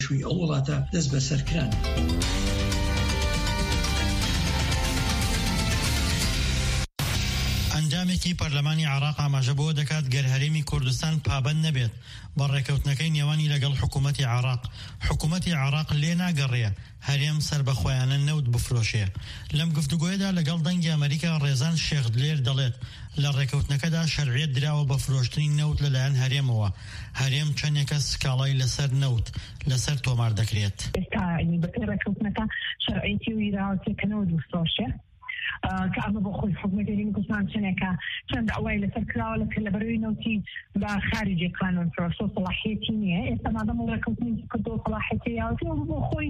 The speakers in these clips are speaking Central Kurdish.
شوي ئەو وڵاتە دەست بەسەرکران. ئەنجامێکی پەرلەمانی عێراق ئاماژە بۆ دەکات گەر هەرێمی کوردستان پابەند نەبێت بە ڕێکەوتنەکەی نێوانی لەگەڵ حکوومەتی عێراق. حکوومەتی عێراق لێ ناگەڕێ هەرێم سربەخۆیانە نەوت بفرۆشێ. لەم گفتوگۆیەدا لەگەڵ دەنگی ئەمریکا ڕێزان شێخ دلێر دەڵێت لە ڕێکەوتنەکەدا شەرعیەت دراوە بە فرۆشتنی نەوت لەلایەن هەرێمەوە. هەرێم چەندێکە سکاڵای لەسەر نەوت لەسەر تۆمار دەکرێت. بەپێی ڕێکەوتنەکە شەرعیەتی ویراوەتێکە نەوت بفرۆشێ کە ئەمە بۆ خۆی حکوومەتی کوردستان چەند ئەوای لەسەر کراوە کە لەبەرەوەی نەوتی بە خارجی قانون فرۆشتۆ سەڵاحیەتی نییە. ئێستا مادەم ڕێکەوتنی کردۆ سەڵاحیەتی یاوەتی بۆ خۆی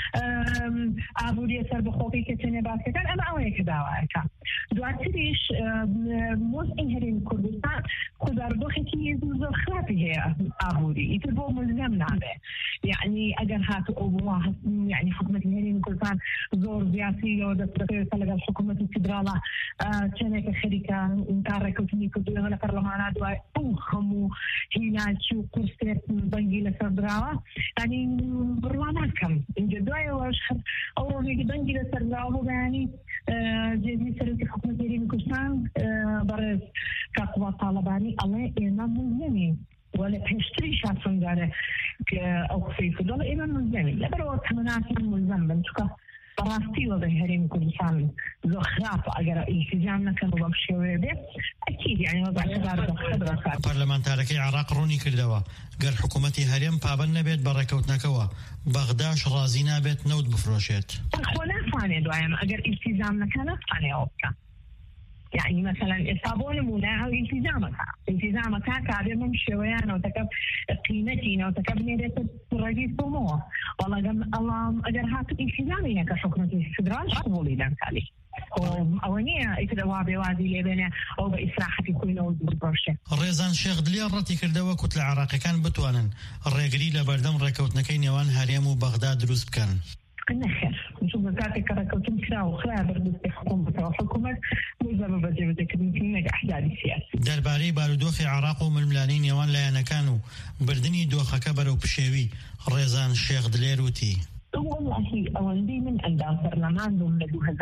ئابووریە سەربەخۆکەی کە چێنێ باسەکان ئەمە ئەوەیە کە داوایەکە. دواتریش مۆزئین هەرێمی کوردستان خوداردۆخێکی زۆر خراپی هەیە ئابووری ئیتر بۆ ملزەم نابێ. یعنی ئەگەر هاتو ئەو بووە یعنی حکوومەتی هەرێمی کوردستان زۆر زیاترەوە دەست دەکەوێتە لەگەڵ حکوومەتی فدراڵە چەندێکە خەریکە تا ڕێکەوتنی کردووە لە پەرلەمانە دوای ئەو هەموو هیناچی و قورسێت بەنگی لەسەر دراوە ینی بڕوا ناکەم اینجا دوایەوەش ئەو ڕۆژێکی بەنگی لەسەر دراوە بۆ بەیانی جێزی سەرۆکی حکوومەتی هەرێمی کوردستان بەڕێز کاکوبا تاڵەبانی ئەڵێ ئێمە ملزەمین ولا پێشتری شاسۆنگارە کە ئەو قسەی کردووە ئێمە ملزەمین لەبەرەوە تەمەناتی ملزەم بن چونکە بەڕاستی وەڵی هەرێمی کوردستان زۆر خراپە ئەگەر ئیلتیزام نەکەن و بەم شێوەیە بێت ئەکید یعنی وەزارەتدار دەخەدرەکات. پەرلەمانتارەکەی عێراق ڕوونی کردەوە گەر حکوومەتی هەرێم پابەند نەبێت بە ڕێکەوتنەکەوە بەغداش ڕازی نابێت نەوت بفرۆشێت. خۆ ناتوانێت دوایەم ئەگەر ئیلتیزام نەکە ناتوانێت ئەوە بکە. يعني مثلا إصابون مناها التزامك كعب من شويان أو تكب قيمتي أو تكب نيرة الرئيس بموه والله الله أجر هات التزامي كحكومة الفدرال قبولي لك عليه أوانية إتدوا بوادي لبنان أو بإسراحة كل وزبرشة. ريزان شيخ دليل رتي كردوا كتل عراقي كان بتوانن الرجلي لبردم ركوتنكين يوان هريم وبغداد روس بكان. النخر نشوف ذاتي كركوتين كراو خلابر بالحكومة وحكومة ملزمة بجبدك من نجاح أحداث السياسة. درباري بارودوخ عراق وململانين يوان لا كانوا بردني دوخة كبر وبشيوي ريزان شيخ دليروتي. والله أول دي من أنداء برلمان من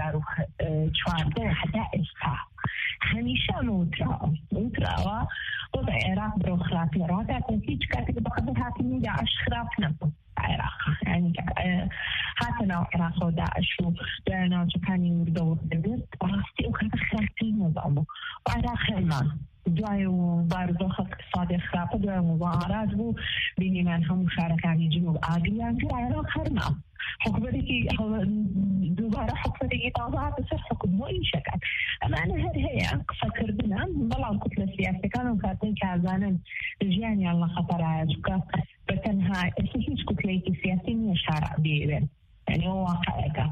2014 حتى إسقاط همیشه موتراوا وضع العراق بروخرافي راتا تنسيج كاتب بقدر هاتمي داعش خراف نبو العراق يعني هاتنا العراق وداعش ودانا وكان يردو بالبيت وراستي وكانت خرافي نظامه وعراق خلمان دوای بارودۆخ اقتصادی خراپە دوای مظاهرات بوو بینیمان هەموو شارەکانی جنوب ئاگریان کرد عێراق هەرما حکومەتێکی دووبارە حکومەتێکی تازە هاتە سەر حکومەتی شەکات ئەمانە هەر هەیە قسەکردنە بەڵام کوتلە سیاسەکان و کاتێک کە ئازانن ژیانیان لە خەتەرایە چونکە بەتەنها هیچ کوتلەیەکی سیاسی نییە شارع بێوێن یعنی ئەو واقعەکە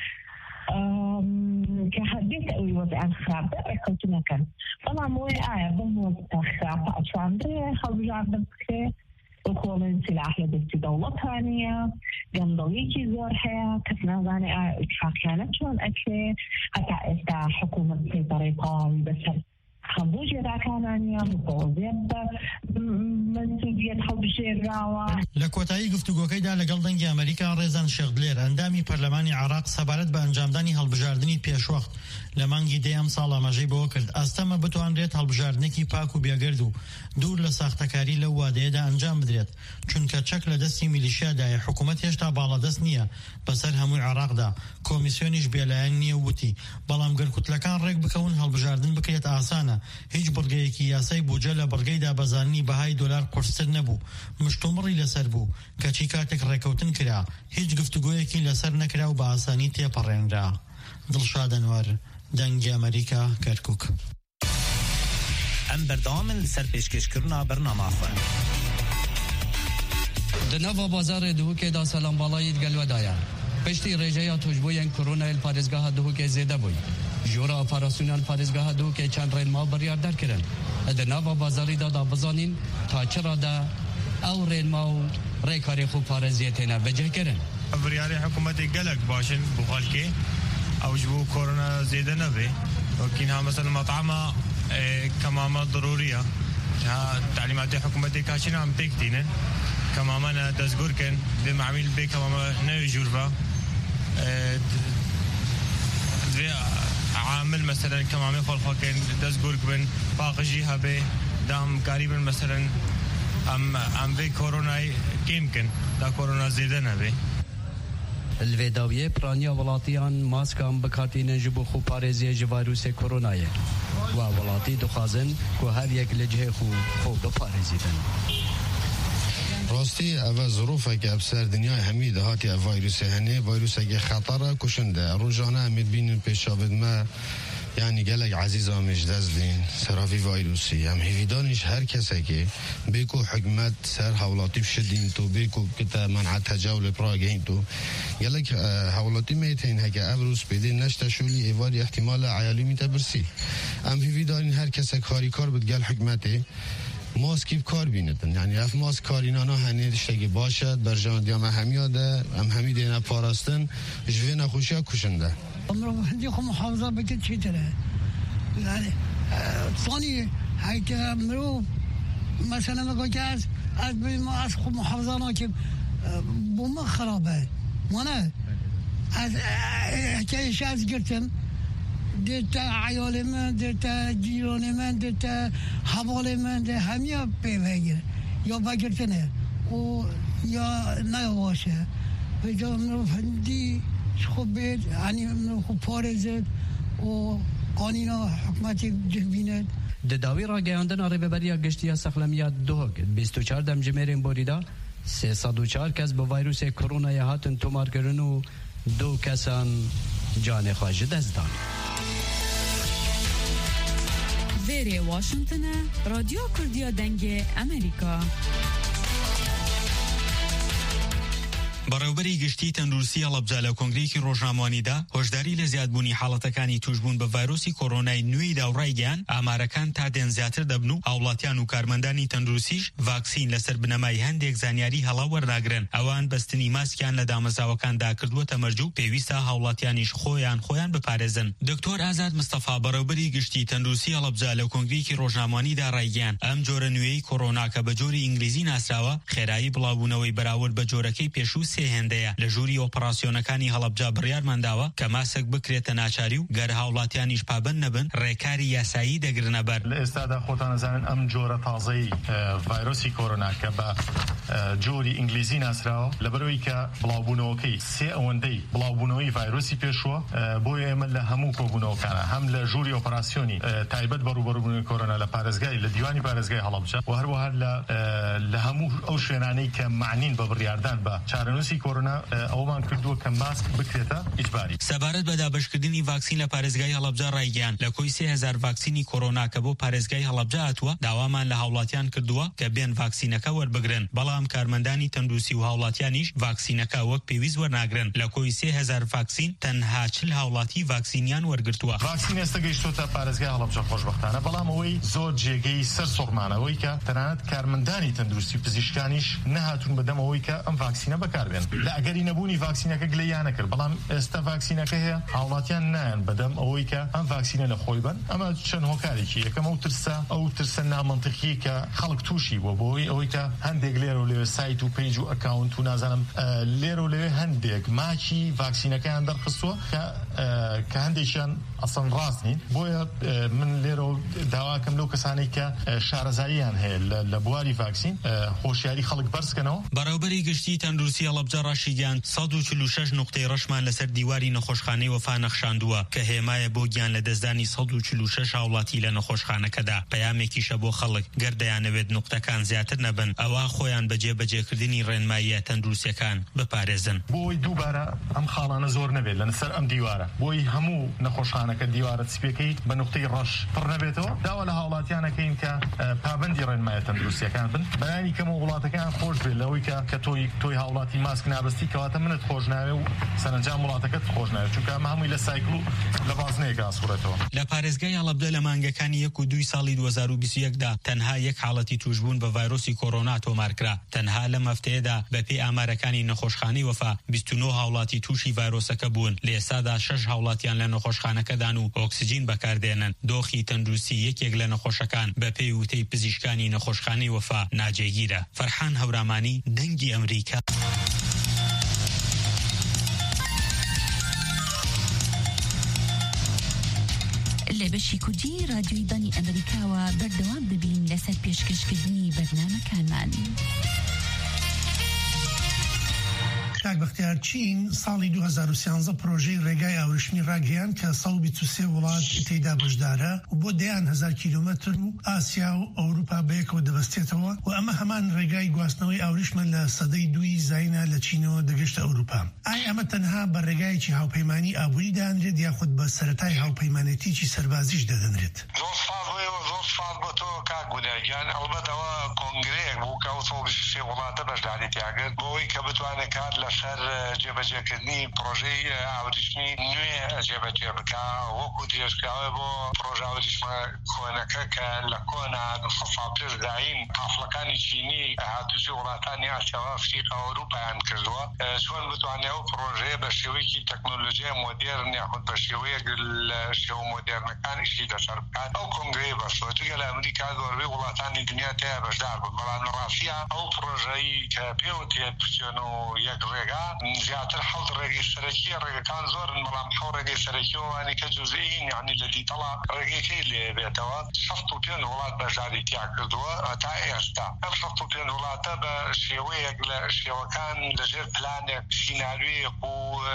كهديت أوي وضع خراب ركوتنا كان طبعا مو بمو خراب أصلاً خلوا جاردن كده وكون سلاح لدست دولة ثانية جنبويكي زورها كسنا زاني اتفاقيانات شون أكله حتى استا حكومة في طريقة بس خبوش راكانانيا مقوزيب منسوبية حب الشيراوة لكوتاي گفتوگۆکەیدا لەگەڵ دەنگی ئەمریکا ڕێزان شێخ دلێر ئەندامی پەرلەمانی عێراق سەبارەت بە ئەنجامدانی هەڵبژاردننی پێشوەخت لە مانگی دەیەم ساڵ ئاماژەی بەوە کرد ئەستەمە بتوانرێت هەڵبژاردنێکی پاک و بێگرد و دوور لە ساختەکاری لەو وادەیەدا ئەنجام بدرێت چونکە چەک لە دەستی میلیشیادایە حکوومەت هێشتا باڵەدەست نییە بەسەر هەمووی عێراقدا کۆمیسیۆنیش بێلایەن نییە وتی بەڵام گەرکوتلەکان ڕێک بکەون هەڵبژاردن بکرێت ئاسانە هیچ بڕگەیەکی یاسای بوجە لە بڕگەی دابەزاننی بەهای دۆلار قورستر نەبوو مشتومڕی لەسەر بوو کەچی کاتێک ڕێکەوتن کرا هیچ گفتوگۆیەکی لەسەر نەکرا و بە ئاسانی تێپەڕێنرا. دڵشاد ئەنوەر دەنگی ئەمریکا کەرکووک. ئەم بەردەوامن لەسەر پێشکەشکردنا بەرنامە خۆ. Di nava bazarê Duhokê da Selambalayê gelwedaya. Piştî rêjeya tûjbûyên Koronayê li parêzgeha Duhokê zêde bûye. Ji ora operasyonel parêzgeha Duhokê çend rênma biryar derkirin. Di nava bazarî da bizanîn ta çira de ew rênma û rêkarê xwe parêziyê têne vecihkirin. Biryarê hikûmetê gelek başin bu xelkê ew ji bo korona zêde nebe. Wekînha mesela met'ama kemama darûriya. تعلیمات حکومتی کاشینا هم تک دینن كمامنا دزغور كان بمعمل بي كماما نوي جوربا عامل مثلا كمامي خلقا كان دزغور بن باقجي هبه دام قريبا مثلا ام بي كورونا كيمكن دا كورونا زيادة نبي الفيداوية برانيا ولاتيان ماسكام بكاتين جبو خو باريزية جفيروس كوروناي وولاتي دخازن كو هر يك لجه خو بپاريزيدن راستی اول ظروفه که ابسر دنیای همید هاتی ویروس هنه ویروس اگه خطره کشنده روزانه امید بینن پیشاود ما یعنی گلگ عزیز آمش دزدین سرافی ویروسی هم هیویدانش هر کسی که بیکو حکمت سر حولاتی بشدین تو بیکو کتا منع تجاول پراگین تو گلگ حولاتی میتین هکه ابروس بیدین نشتا شولی ایواری احتمال عیالی میتبرسی هم هیویدانین هر کسی کاری کار بود گل حکمته ماسکی کار بیندن یعنی اف ماسک کارینانا هنی دشتگی باشد برجان دیام همیاده هم همی دینا پاراستن جوی نخوشی ها کشنده امرو هندی خو محافظه بکن چی تره یعنی ثانی هیت امرو مثلا مگه که از ما از خو محافظه نا که بوم خرابه مانه از حکایش از گرتم دیتا عیال من دیتا جیران من دیتا حوال من ده همیا پیوهگیره یا بگرتنه و یا نیواشه و جا منو فندی خوب بید یعنی منو خوب پارزد و قانینا حکمتی جهبیند داوی را گیاندن آره ببریا گشتیا سخلمیات دوگ 24 دمجمرین بوریدا 304 کس با ویروس کرونا هاتن تومار کردن و 2 کسان جان خواهج دست دان ویری واشنطن رادیو کردیا دنگ امریکا بەڕێوەبەری گشتی تەندروستی هەڵەبجە لە کۆنگرەیەکی ڕۆژنامەوانیدا هۆشداری لە زیادبوونی حاڵەتەکانی توشبوون بە ڤایرۆسی کۆڕۆنای نوێیدا و ڕایگەیان ئامارەکان تا دێن زیاتر دەبن و هاوڵاتیان و کارمەندانی تەندروستیش ڤاکسین لەسەر بنەمای هەندێک زانیاری هەڵا وەرناگرن ئەوان بەستنی ماسکیان لە دامەزراوەکاندا کردووەتە مەرج و پێویستە هاوڵاتیانیش خۆیان بپارێزن. دکتۆر ئازاد مستەفا بەڕێوەبەری گشتی تەندروستی هەڵەبجە لە کۆنگرەیەکی ڕۆژنامەوانیدا ڕایگەیان ئەم جۆرە نوێی کۆڕۆنا کە بە جۆری ئینگلیزی ناسراوە خێرایی بڵاوبوونەوەی بەراورد بە جۆرەکەی پێشوو هەندەیە لە ژووری ئۆپەراسیۆنەکانی هەڵەبجا بڕیارمان داوە کە ماسک بکرێتە ناچاری و گەر هاوڵاتیانیش پابند نەبن ڕێکاری یاسایی دەگرنە بەر. لە ئێستادا خۆتان نەزانن ئەم جۆرە تازەی ڤایرۆسی کۆڕۆنا کە بە جۆری ئینگلیزی ناسراوە لەبەرەوەی کە بڵاوبوونەوەکەی سێ ئەوەندەی بڵاوبوونەوەی ڤایرۆسی پێشووە بۆیە ئێمە لە هەموو کۆبوونەوەکانە هەم لە ژووری ئۆپەراسیۆنی تایبەت بەڕوبەڕووبوونی کۆڕۆنا لە پارێزگای لە دیوانی پارێزگای هەڵەبجە و هەروەها لە هەموو ئەو شوێنانەی کە معنین بە بڕیاردان بە چارەنووسی کۆڕۆنا ئەومان کردووە کە ماسک بکرێتە ئیجباری. سەبارەت بە دابەشکردنی ڤاکسین لە پارێزگای هەڵەبجە ڕایگەیان لە کۆی 3000 ڤاکسینی کۆڕۆنا کە بۆ پارێزگای هەڵەبجە هاتووە داوامان لە هاوڵاتیان کردووە کە بێن ڤاکسینەکە وەربگرن بەڵام کارمەندانی تەندروستی و هاوڵاتیانیش ڤاکسینەکە وەک پێویست وەرناگرن لە کۆی 3000 ڤاکسین تەنها 40 هاوڵاتی ڤاکسینیان وەرگرتووە. ڤاکسین ئێستا گەیشتۆتە پارێزگای هەڵەبجە خۆشبەختانە بەڵام ئەوەی زۆر جێگەی سەر سوڕمانەوەی کە تەنانەت کارمەندانی تەندروستی پزیشکانیش نەهاتوون بەدەمەوەی کە ئەم ڤاکسینە بەکاربێن لە ئەگەری نەبوونی ڤاکسینەکە گلەیان نەکرد بەڵام ئێستا ڤاکسینەکە هەیە هاوڵاتیان نایەن بەدەم ئەوەی کە ئەم ڤاکسینە لە خۆی بن ئەمە چەند هۆکارێکی یەکەم ئەو ترسە نامەنتقی کە خەڵک تووشی بۆ بۆی ئەوەی کە هەندێک لێرە و لێوێ سایت و پیج و ئەکاونت و نازانم لێرە و لێوێ هەندێک ماچی ڤاکسینەکەیان دەرخستووە کە هەندێکیان ئەسڵ ڕاست نین بۆیە من لێرە و داواکەم لەو کەسانەی کە شارەزاییان هەیە لە بواری ڤاکسین خۆشیاری خەڵک بەرزکەنەوە. بەڕێوەبەری گشتی تەندروستی هەڵەبجە ڕاشیدیان 146 نقطەی ڕەشمان لەسەر دیواری نەخۆشخانەی وەفا نەخشاندووە کە هێمایە بۆ گیان لە دەستدانی 146 هاوڵاتی لە نەخۆشخانەکەدا پەیامێکیشە بۆ خەڵک گەر دەیانەوێت نقطەکان زیاتر نەبن ئەوە خۆیان بەجێبەجێکردنی ڕێنماییە تەندروستیەکان بپارێزن. بۆی دووبارە ئەم خاڵانە زۆر نەبێت لەسەر ئەم دیوارە بۆی هەموو نەخۆشخانەکە دیوارە چپێکەی بە نقطەی ڕەش پڕ نەبێتەوە داوا لە هاوڵاتیانەکەین کە پابەندی ڕێنمایە تەندروستیەکان بن بەیانی کەم و وڵاتەکان خۆش بێت لەوەی کە تۆی هاوڵاتی ماس باسکنابستی کەواتە منت خۆش ناوێ و سەرنجام وڵاتەکەت خۆش ناوێت چونکە ئەمە هەمووی لە سایکل و لە بازنەیەک ئاسوورەتەوە. لە پارێزگای هەڵەبجە لە مانگەکانی 1 و 2 ساڵی 2021دا تەنها یەک حاڵەتی توشبوون بە ڤایرۆسی کۆرۆنا تۆمارکرا. تەنها لەم هەفتەیەدا بەپێی ئامارەکانی نەخۆشخانەی وەفا 29 هاوڵاتی تووشی ڤایرۆسەکە بوون. لە ئێستادا 6 هاوڵاتیان لە نەخۆشخانەکەدان و ئۆکسجین بەکاردێنن. دۆخی تەندروستی یەکێک لە نەخۆشەکان بەپێی وتەی پزیشکانی نەخۆشخانەی وەفا ناجێگیرە. فەرحان هەورامانی، دەنگی ئەمریکا. لە بەشی کوردی رادیۆی دانی ئەمریکاوە بەردەوام دەبین لەسەر پێشکەشکردنی بەرنامەکانمان. کاک بەختیار، چین ساڵی 2013 پرۆژەی ڕێگای ئاوریشمی ڕاگەیان کە 123 وڵات تێیدا بەشدارە و بۆ 10,000 کیلومتر و ئاسیا و ئەوروپا بەیەکەوە دەبەستێتەوە و ئەمە هەمان ڕێگای گواستنەوەی ئاوریشمە لە سەدەی 2 زاینە لە چینەوە دەگەشتە ئەوروپا. ئایا ئەمە تەنها بە ڕێگایەکی هاوپەیمانی ئابووری دانرێت یاخود بە سەرەتای هاوپەیمانێتیی سەربازیش دەدەنرێت؟ زۆر سپاس بۆ تۆ کاک گوناگیان. ئەڵبەتەوە کۆنگرەیەک بوو کە 123 وڵاتە بەشداری تیاگرت بۆەوەی کە بتوانێت کات لەسەر جێبەجێکردنی پرۆژەی ئاوریشمی نوێ جێبەجێ بکە وەکو درێژکراوە بۆ پرۆژە ئاوریشمە کۆنەکە کە لە کۆنا 200 ساڵ پێش دایم قافڵەکانی چینی هاتوچی وڵاتانی ئاسیا و ئەفریقا و ئەوروپایان کردووە. چۆن بتوانێت ئەو پرۆژەیە بە شێوەیەکی تەکنۆلۆژیای مۆدێرن یاخود بە شێوەیەک لە شێوە مۆدێرنەکان ئیشی دەسەر بکات. ئەو کۆنگرەی بەسوە جگە لە ئەمریکا زۆربەی وڵاتانی دنیا تیا بەشدار بوون، بەڵام لە ڕاستیە ئەو پرۆژەی کە پێوتێت بچێن و یەک ڕێگا زیاتر 7 ڕێگەی سەرەکی ڕێگەکان زۆرن، بەڵام 7 ڕێگەی سەرەکیەوەوانی کە جوزئین یعنی لە دیتەڵا ڕێگەکەی لێ بێتەوە 65 وڵات بەشداری تیا کردووە تا ئێستا. ئەم 65 وڵاتە بە شێوەیەک لە شێوەکان لەژێر پلانێک سیناریۆیەک و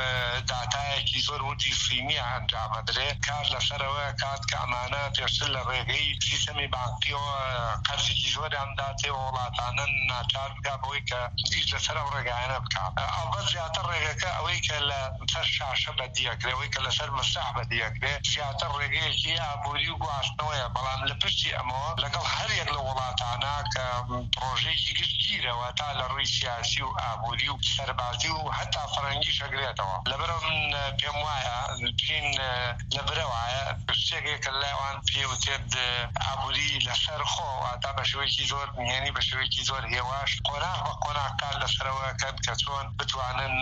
داتایەکی زۆر وتی فیلمی ئەنجامەدرێ کار لەسەرەوە کات کە ئەمانە پێشتر لە ڕێگەی سیستەمی بانکیەوە قەرزێکی زۆریان داتێ وڵاتانن ناچار بکا بەوەی کە هیچ لەسەر ئەو ڕێگایانە بکات. ئەڵبەت زیاتر ڕێگەکە ئەوەی کە لە سەر شاشە بەدیەکرێ، ئەوەی کە لەسەر مەساح بەدیەکرێ زیاتر ڕێگەیەکی ئابووری و گواستنەوەیە، بەڵام لە پشتی ئەمەوە لەگەڵ هەرێک لە وڵاتانە کە پرۆژەیەکی گشتگیرەوە تا لە ڕووی سیاسی و ئابووری و سەربازی و هەتا فەرەنگی شەگرێتەوە. لەبەرەوە من پێم وایە چین لەبرەوایە شتێکێکە لایوان پێوتێت ئابووری لەسەر خۆوە تا بە شێوەیەکی زۆر نهێنی بە شێوەیەکی زۆر هێواش قۆناغ بە قۆناغکار لەسەرەوە کەن کە چۆن بتوانن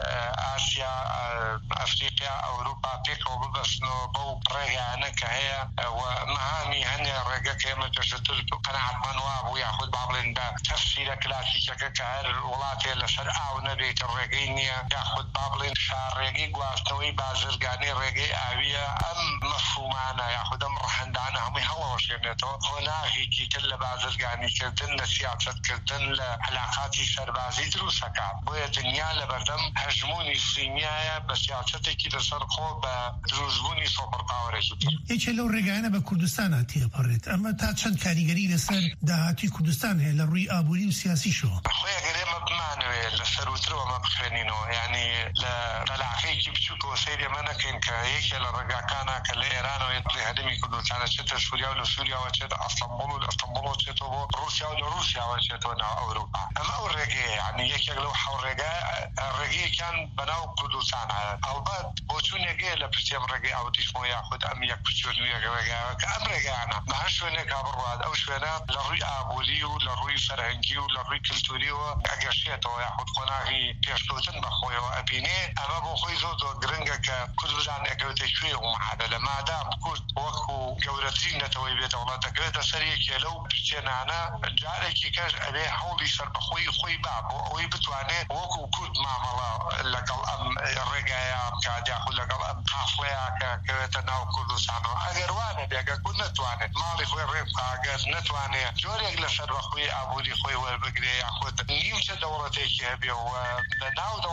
ئاسیا ئەفریقیا ئەوروپا پێکەوە ببەستنەوە بەو ڕێگایانە کە هەیە و مەهامی هەنێ ڕێگەکە ئێمە پێشتر قەناعەتمەند وابوو یاخود با بڵێن بە تەفسیرە کلاسیکەکە کە هەر وڵاتێ لەسەر ئاو نەبێتە ڕێگەی نییە یاخود با بڵێن شارڕێگەی گواستنەوەی بازرگانی ڕێگەی ئاویە. ئەم مەفهومانە یاخود ئەم ڕەهەندانە هەمووی هەڵەوەشێنێتەوە قۆناغێکی تر لە بازرگانیکردن لە سیاسەتکردن لە علاقاتی سەربازی دروستەکات. بۆیە دنیا لەبەردەم هەژمونی سینیایە بە سیاسەتێکی لەسەر خۆ بە دروستبوونی سۆپەر پاوەرێکی تر. یەکێ لەو ڕێگایانە بە کوردستان هاتیەپەڕێت. ئەمە تا چەند کاریگەری لەسەر داهاتی کوردستان هەیە لە ڕووی ئابووری و سیاسیشەوە؟ خۆی ئەگەر ئێمە بمانوێت لەسەر وترەوەمە بخوێنینەوە، یعنی لە بەلاقەیەکی بچووکەوە سەیری ئەمە نەکەین کە یەکێ لە ڕێگاکانە کە لە ئێرانەوە هەرێمی کوردستانە چێتە سووریا و لە سووریاوە چێتە ئەستەمبوڵ و لە ئەستەمبوڵەوە چێتەوە بۆ رووسیا و لە رووسیاوە چێتەوە ناو ئەوروپا. ئەمە ئەو ڕێگەیە، یعنی یەکێک لەو حەو ڕێگەیەکیان بەناو کوردستان هەیە. ئەڵبەت بۆچوونێگەیە لە پشتی ئەم ڕێگەی ئاوتیشمەوە یاخود ئەم یەک پچۆن و یەک ڕێگایەوە کە ئەم ڕێگایانە بە هەر شوێنێکا بڕوات ئەو شوێنە لە ڕووی ئابووری و لە ڕووی فەرهەنگی و لە ڕووی کلتوریەوە ئەگەشتێتەوە یاخود قۆناغی پێشکەوتن بەخۆیەوە ئەبینێ. ئەمە بۆ خۆی زۆر گرنگە کە کورد بزانێ ئەگەوێتە کوێ و معادلە مادام کورد وەکو گەورەترین نەتەوەی بێتەوە وڵات دەکەوێتە سەر یەکێ لەو پشتێنانە جارێکی کەش ئەبێ هەوڵی سەربەخۆی خۆی با بۆ ئەوەی بتوانێت وەکو کورد مامەڵە لەگەڵ ئەم ڕێگایە بکات یاخود لەگەڵ ئەم قافڵەیە کە کەوێتە ناو کوردستانەوە. ئەگەر وانە بێگە کورد نەتوانێت ماڵی خۆی ڕێ بکات، نەتوانێت جۆرێک لە سەربەخۆی ئابووری خۆی وەربگرێ یاخود نیمچە دەوڵەتێکی هەبێ و لە ناو دەوڵەتەکەی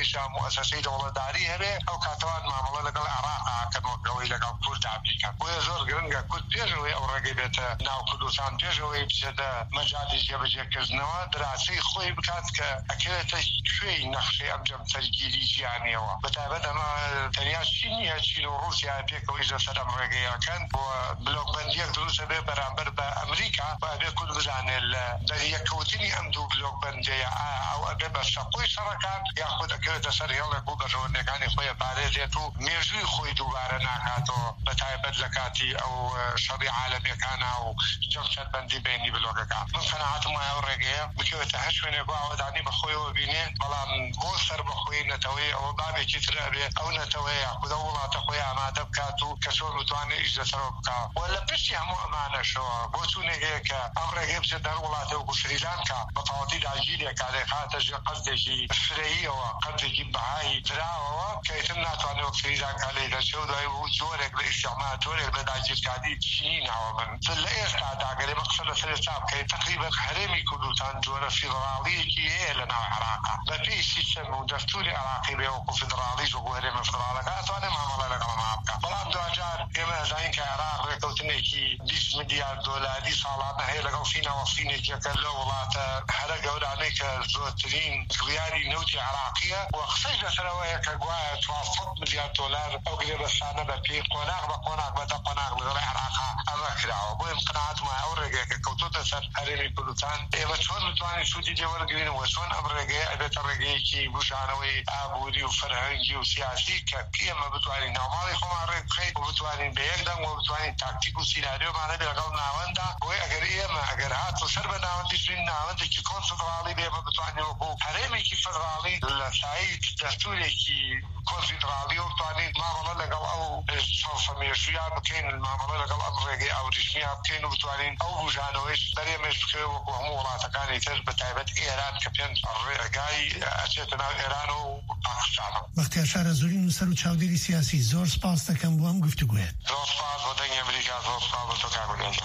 ئەوەیش مؤسسەی دەوڵەتداری هەبێ ئەو کاتەوان مامەڵە لەگەڵ عێراق کردنەوەی لەگەڵ کورد بیکەن بۆیە زۆر گرنگە کورد پێشەوەی ئەو ڕێگەی بێتە ناو کوردستان پێشەوەی بچێتە مەجالی جێبەجێکردنەوە دراسی خۆی بکات کە ئەکرێتە کوێی نەخشەی ئەم جەمسەرگیری ژیانیەوە بەتایبەت ئەمە تەنیا چین نییە چین و رووسیا پێکەوەی لەسەر ئەم ڕێگەیەکەن بۆ بلۆکبەندیەک دروستە بێ بەرامبەر بە ئەمریکا بابێ کورد بزانێت لە دەریەکەوتنی ئەم دوو بلۆکبەندیە ئەو ئەبێ بە شەقۆی سەرەکان یاخود ئەکرێتە سەر هێڵێک و بەژەوەندەکانی خۆی پارێزێت و مێژووی خۆی دووبارە ناکاتەوە بەتایبەت لە کاتی ئەو شەڕی عالەمیەکانە و جەمسەربەندی بینی بلۆکەکان من قەناعەتم وایە ئەو ڕێگەیە بکەوێتە هەر شوێنێک بۆ ئاوەدانی بەخۆیەوە بینێ بەڵام بۆ سەر بەخۆی نەتەوەی ئەوە بابێکی تر ئەبێ ئەو نەتەوەی یاخود ئەو وڵاتە خۆی ئامادە بکات و کە چۆن بتوانێت ئیش لەسەرەوە بکات و لە پشتی هەموو ئەمانەشەوە بۆ چوونێکەیە کە ئەم ڕێگەی بچێت هەر وڵاتە وەکو سریلانکا بە تەواوەتی داگیرێک کاتێ ژێر قەزێکی فرەییەوە قەزێکی بەهای دراوەوە کە ئیتر ناتوانێت وەک سریلانکا لێ دەچێ و دوای جۆرێک لە ئیستیعمار جۆرێک لە داگیرکاری چینی ناوە من لە ئێستادا گەرێ بە قسە لەسەر چاپ بکەیت تقریبا هەرێمی کوردستان جۆرە فیدراڵیەکی هەیە لە ناو عێراقا بە پێی سیستەم و دەستوری عێراقی بێ وەکو فیدراڵیش وەکو هەرێمە فیدراڵەکە ئەتوانێت مامەڵە لەگەڵەوە بکات بەڵام دوجار ئێمە ئەزانین کە عێراق ڕێکەوتنێکی 20 ملیار دۆلاری ساڵانە هەیە لەگەڵ فینەوە فینێکێکە لە وڵاتە هەرە گەورانەی کە زۆرترین زیاری نەوتی عێراقیە و قسەی لەسەرەوەیە کە گوایە 400 ملیار دۆلار ئەو گرێبەستانە بە پێی قۆناغ بە قۆناغ بەدە قۆناغ لەگەڵ عێراقا ئەمە کراوە بۆیە قەناعەتم وایە ئەو ڕێگەیە کە کەوتوتە سەر هەرێمی کوردستان ئێمە چۆن بتوانین سوودی لێوەرگرینەوە چۆن ئەم ڕێگەیە ئەبێتە ڕێگەیەکی بشانەوەی ئابووری و فەرهەنگی و سیاسی کە ئێمە بتوانین ناوماڵی خۆمان ڕێک بخەین و بتوانین بە یەکدەنگ و بتوانین تاکتیک و سیناریۆمانە بێ لەگەڵ ناوەندا بۆی ئەگەر ئێمە ئەگەر هاتوو سەر بە ناوەندی سوین ناوەندێکی کۆنفدراڵی بێ ئێمە بتوانین وەکو هەرێمێکی فدراڵی لە سایت دەستورێکی کۆنفدراڵی و بتوانین مامەڵە لەگەڵ ئەو سەڵسەمێژویان بکەین مامەڵە لەگەڵ ئەم ڕێگەی ئاوریشمیا بکەین و بتوانین ئەو بژانەوەیش بەرێمێش بکەوێ وەکو هەموو وڵاتەکانی تر بەتایبەت ئێران کە پێنج ڕێگای ئەچێتە ناو ئێران و پاکستان بەختیار شارەزۆری نووسەر و چاودێری سیاسی زۆر سپاس دەکەم بۆ ئەم گفتوگوێت زۆر سپاس بۆ دەنگی ئەمریکا زۆر سپاس بۆ تۆ کاکوگەنج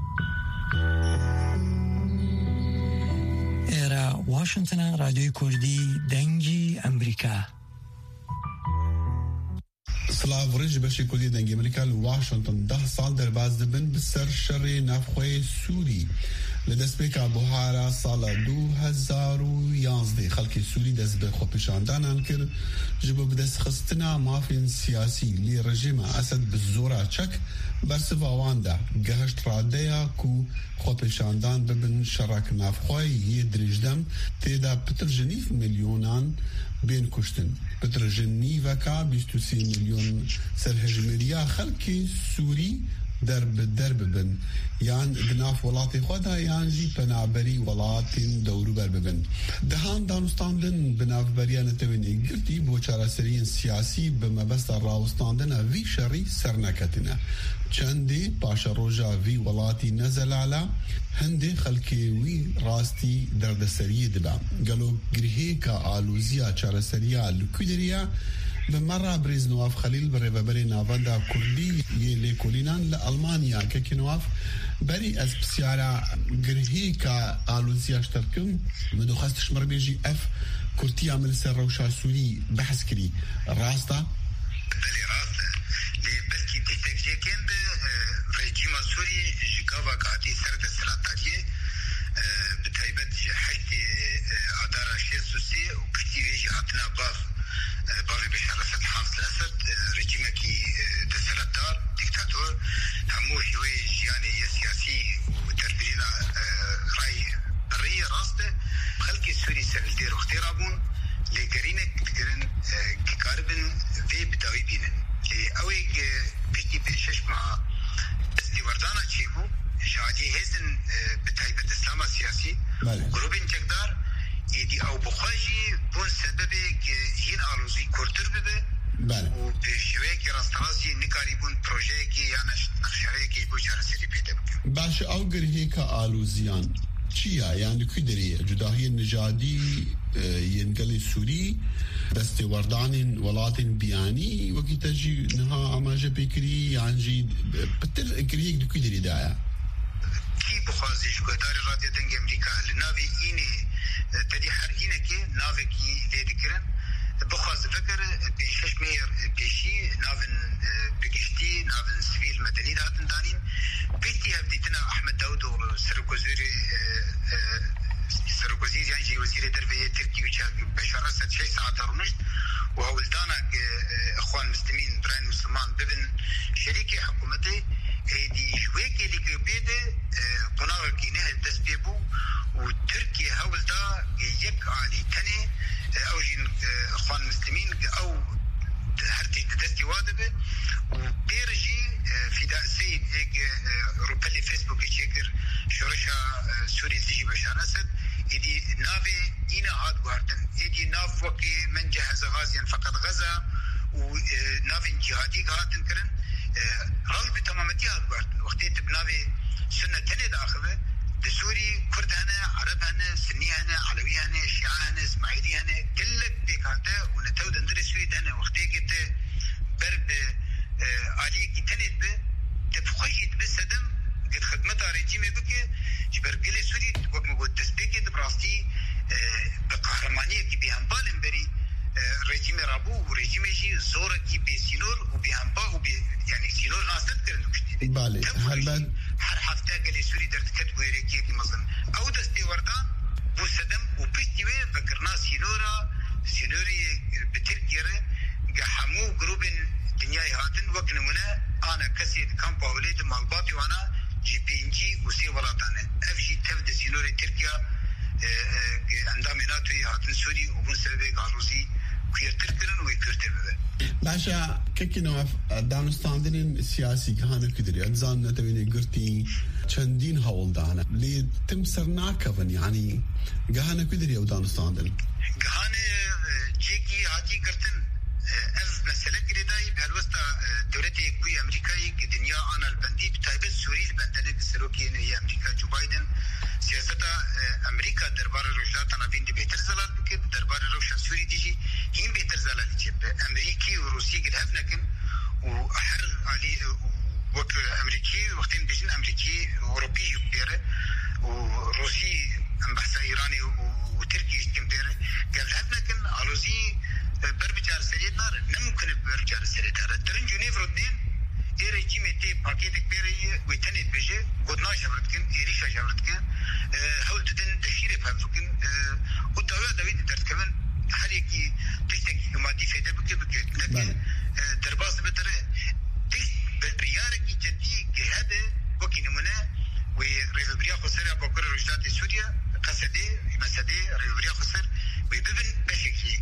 ئێرە واشنتنە رادیۆی کوردی دەنگی ئەمریکا سلااوڕێژ بەشی کوردی دەنگی ئەمریکا لە واشنتن 10 ساڵ دەرباز دەبن بسەر شەڕی نافخۆی سووری لە دەستپێکا بوهارە ساڵە 2011 خەڵکی سووری دەست بە خۆپیشاندانان کرد ji bo bidestxistina mafên siyasî lê rejîma Esed bi zora çek bersiva wan de geheşt radeya ku xwepêşandan bibin şerek navxwe yê dirêjdem têda pitir ji nîv milyonan bên kuştin. Pitir ji nîveka 23 milyon serhejmêriya xelkê Sûrî derbibin yan di nav welatê xwe de yan jî penaberî welatên dewrûber bibin. Dihan danûstandin bi navberiya netewên girtî bo çareseriyên siyasî bi mebesta rawistandina vî şerî serneketine. Çendê paşa roja vî welatî nezelala hindê xelkê wî rastî derdeseriyê dibe. Gelo girhêka alûziya çareseriya li Kûderiya bi mera Brêz Nuaf Xelîl bi rêveberê navenda Kurdî yê lêkolînan li Almanya kekî Nuaf berî ez pisyara girhêka alûziya ji te bikim min dixwest tişmirbêjî ev Kurtiya min li ser rewşa Sûrî behs kirî rast e? Belê rast e. Lê belkî tiştek jêkên bi rejîma Sûrî ji gava hatî ser desthilatdariyê bi taybet ji heştê adara şêsûsê û piştî wê jî hatina bav bavê Beşar Esed Hafız Esed rejîmekî desthilatdar dîktatör hemû şêwê jiyanê yê siyasî û derbirîna rayê birî rast e xelkê Sûrî ser li dê rixtê rabûn lêgerînek dikirin kikaribin vê bidawî bînin. Ew ê piştî pêşeş meha destêwerdana çêbû ji aliyê hêzin bi taybet İslama siyasî grûpên çekdar êdî ew bixwe jî bûn sebebek hîn alûzî kurtir bibe û pêşeveyekî rastanasî nikarî bûn projeyekî ya nexşareyekî bû çareserî pêde bikin. Baş ew girhêka alûziyan çiya yani Kûderiye cudahiyên nijadî yên gelê Sûrî destêwerdanên welatên biyanî wekî te jî niha amaje pêkirî yan jî pitir girhêk di Kûderî de heye. Kî bixwazî ji guhdarê Radyo Dengê Amerîka li navê înê tedî her înekê navekî lê dikirin فكر بشش مير بشي نافن بقشتي نافن سبيل مدني هاتن دانين بيتي هبديتنا أحمد داود وسركوزيري يعني وزير الدربية تركي بشارة 6 ساعات رونشت وهولدانا اخوان مسلمين براين مسلمان ببن شريكي حكومتي دي شويكي اللي بيده قناغ كينه الدسبيبو وتركيا هولدا يك علي تاني او جين اخوان مسلمين او هرتي دستي وادبه وبيرجي فداء السيد هيك روبلي فيسبوك يشكر شرشا سوري زيجي بشار اسد يدي نافي إنا هاد غارتن يدي ناف وكي من جهز غازيا فقط غزة ونافي جهادي غارتن كرن رال بتمامتي هاد غارتن وقتيت بنافي سنة تاني داخله دسوري كرد هنا عرب هنا سني هنا علوي هنا شيعة هنا اسماعيلي هنا كلك بيكاته ونتود اندري سويد هنا وقتيت برب عليكي تاني تبخيت بالسدم قد خدمتها ريجيمي بكي جبر قلي سوري وقت مقود تسبيكي دبراستي بقهرمانية كي بيهنبال انبري ريجيمي رابو وريجيمي جي زورة كي بيسينور وبيهنبا يعني سينور ناس تذكر نكشتي بالي هل هر حفتا قلي سوري درد كتبو يريكي كي مظن او دستي وردان بو سدم وبيستيوه بكرنا سينوري بتركيا قحمو قروبين دنياي هاتن وقت نمونا انا كسيد كامبا وليد مالباتي وانا جي بي ان جي وسي ولاتانا افجي تفد سينوري تركيا اندامي ناتوي هاتن سوري وبون سببي قالوزي كوير تركرن ويكوير تربه باشا كيكينو دانستاندين سياسي كهانا كدري انزان نتويني قرتي چندين هول دانا لي تمسرناك يعني كهانا كدري او دانستاندين كهانا جيكي هاتي قرتن اف مسألة قريداي بهالوسطة دولتي كوي امريكاي دنيا انا البندي بتايبت سوري البندنك سروكي هي امريكا جو بايدن سياستا امريكا دربار روجات انا بين دي بيتر زلال بك دربار روشن سوري ديجي هين بيتر زلال يجيب امريكي وروسي قد هفنكن وحر علي وك امريكي وقتين بيجن امريكي اوروبي يبيره وروسي بحث ايراني وتركي يجتمبيره قال هفنكن علوزي بربجار سريدار نمكن بربجار سريدار درن جنيف ردين اي رجيم تي باكيت بيري ويتنيت بيجي قدنا شبرتكن ايريشا شبرتكن هول تدن تشير فهمتكن وداوي داويد درت كمان حريكي تشتكي مادي فيدا بك لكن درباس بتر دي برياركي جدي كهذا وكي نمونه وريفبريا خسر بكر رجدات سوريا قصدي مسدي ريفبريا خسر ويبن بشكل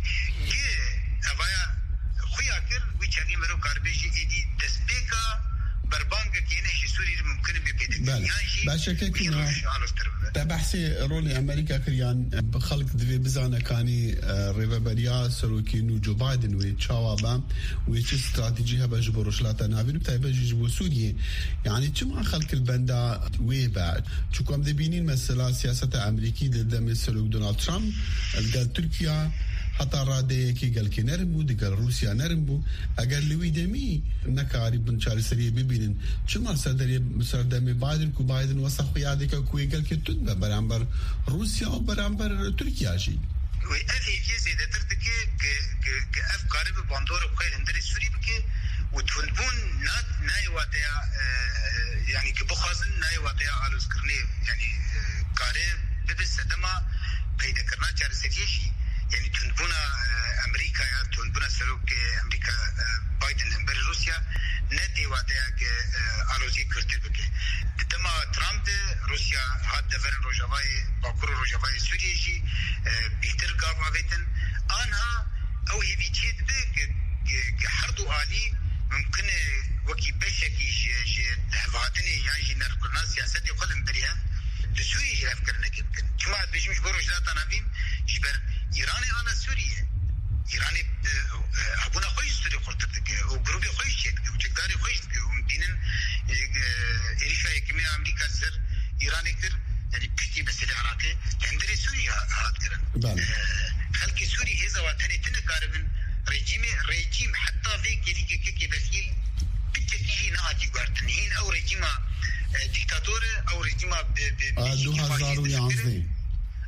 أبايا خياكر ويشاني مرو كاربيجي إدي تسبيكا بربانك كينه سوري ممكن بيبيدك باشا كيكينا تبحثي رولي أمريكا كريان بخلق دفي بزانا كاني ريفبريا سروكينو جو بايدن ويتشاوابا ويتش استراتيجيها بجبو رشلاتا نابين بتايبا جيجبو سوريا يعني كما خلق البندا ويبعد شو كم دبينين مثلا سياسة أمريكي ضد سلوك دونالد ترامب قال تركيا حتى رادي كي قال كي نرمبو دي قال روسيا نرمبو اگر لوي دمي نكاري بنشاري سريه ببينن شما سردمي بايدن كو بايدن وسخ يادك كوي قال كي تدبا برامبر روسيا وبرامبر تركيا شي وي افي جزي ده ترتكي اف قارب باندور وخير هندري سوري بكي وتفنبون ناي واتيا يعني كبخازن ناي واتيا على سكرني يعني قارب ببس دما بيد كرنا چار سريشي يعني تنبونا امريكا يا تنبونا سلوك امريكا بايدن امبر روسيا نتي واتيا الوزي كرتل بكي دما ترامب روسيا هاد دفرن روجافاي باكور روجافاي سوريجي بيتر قاف عبيتن انها او هي بيتشيد بك حردو آلي ممكن وكي بشكي جي دهواتني يعني جي نرقلنا سياستي قلم بريها لسوريا جي افكرنا يمكن كما بيجمش بروجلات انا بين جبر إيراني أنا سوريا إيراني أبونا خويش سوري قرطتك وجروبي خويش وجداري خويش ومدينن إيريشا يكمل أمريكا زر إيراني كتر يعني بيتي بس العراقي عندري سوريا هاد كرن خلق سوري هذا وطني تنكاربن ريجيم حتى في كي بسيل بتجي نهاجي قارتنين أو ريجيما ديكتاتور أو ريجيما 2011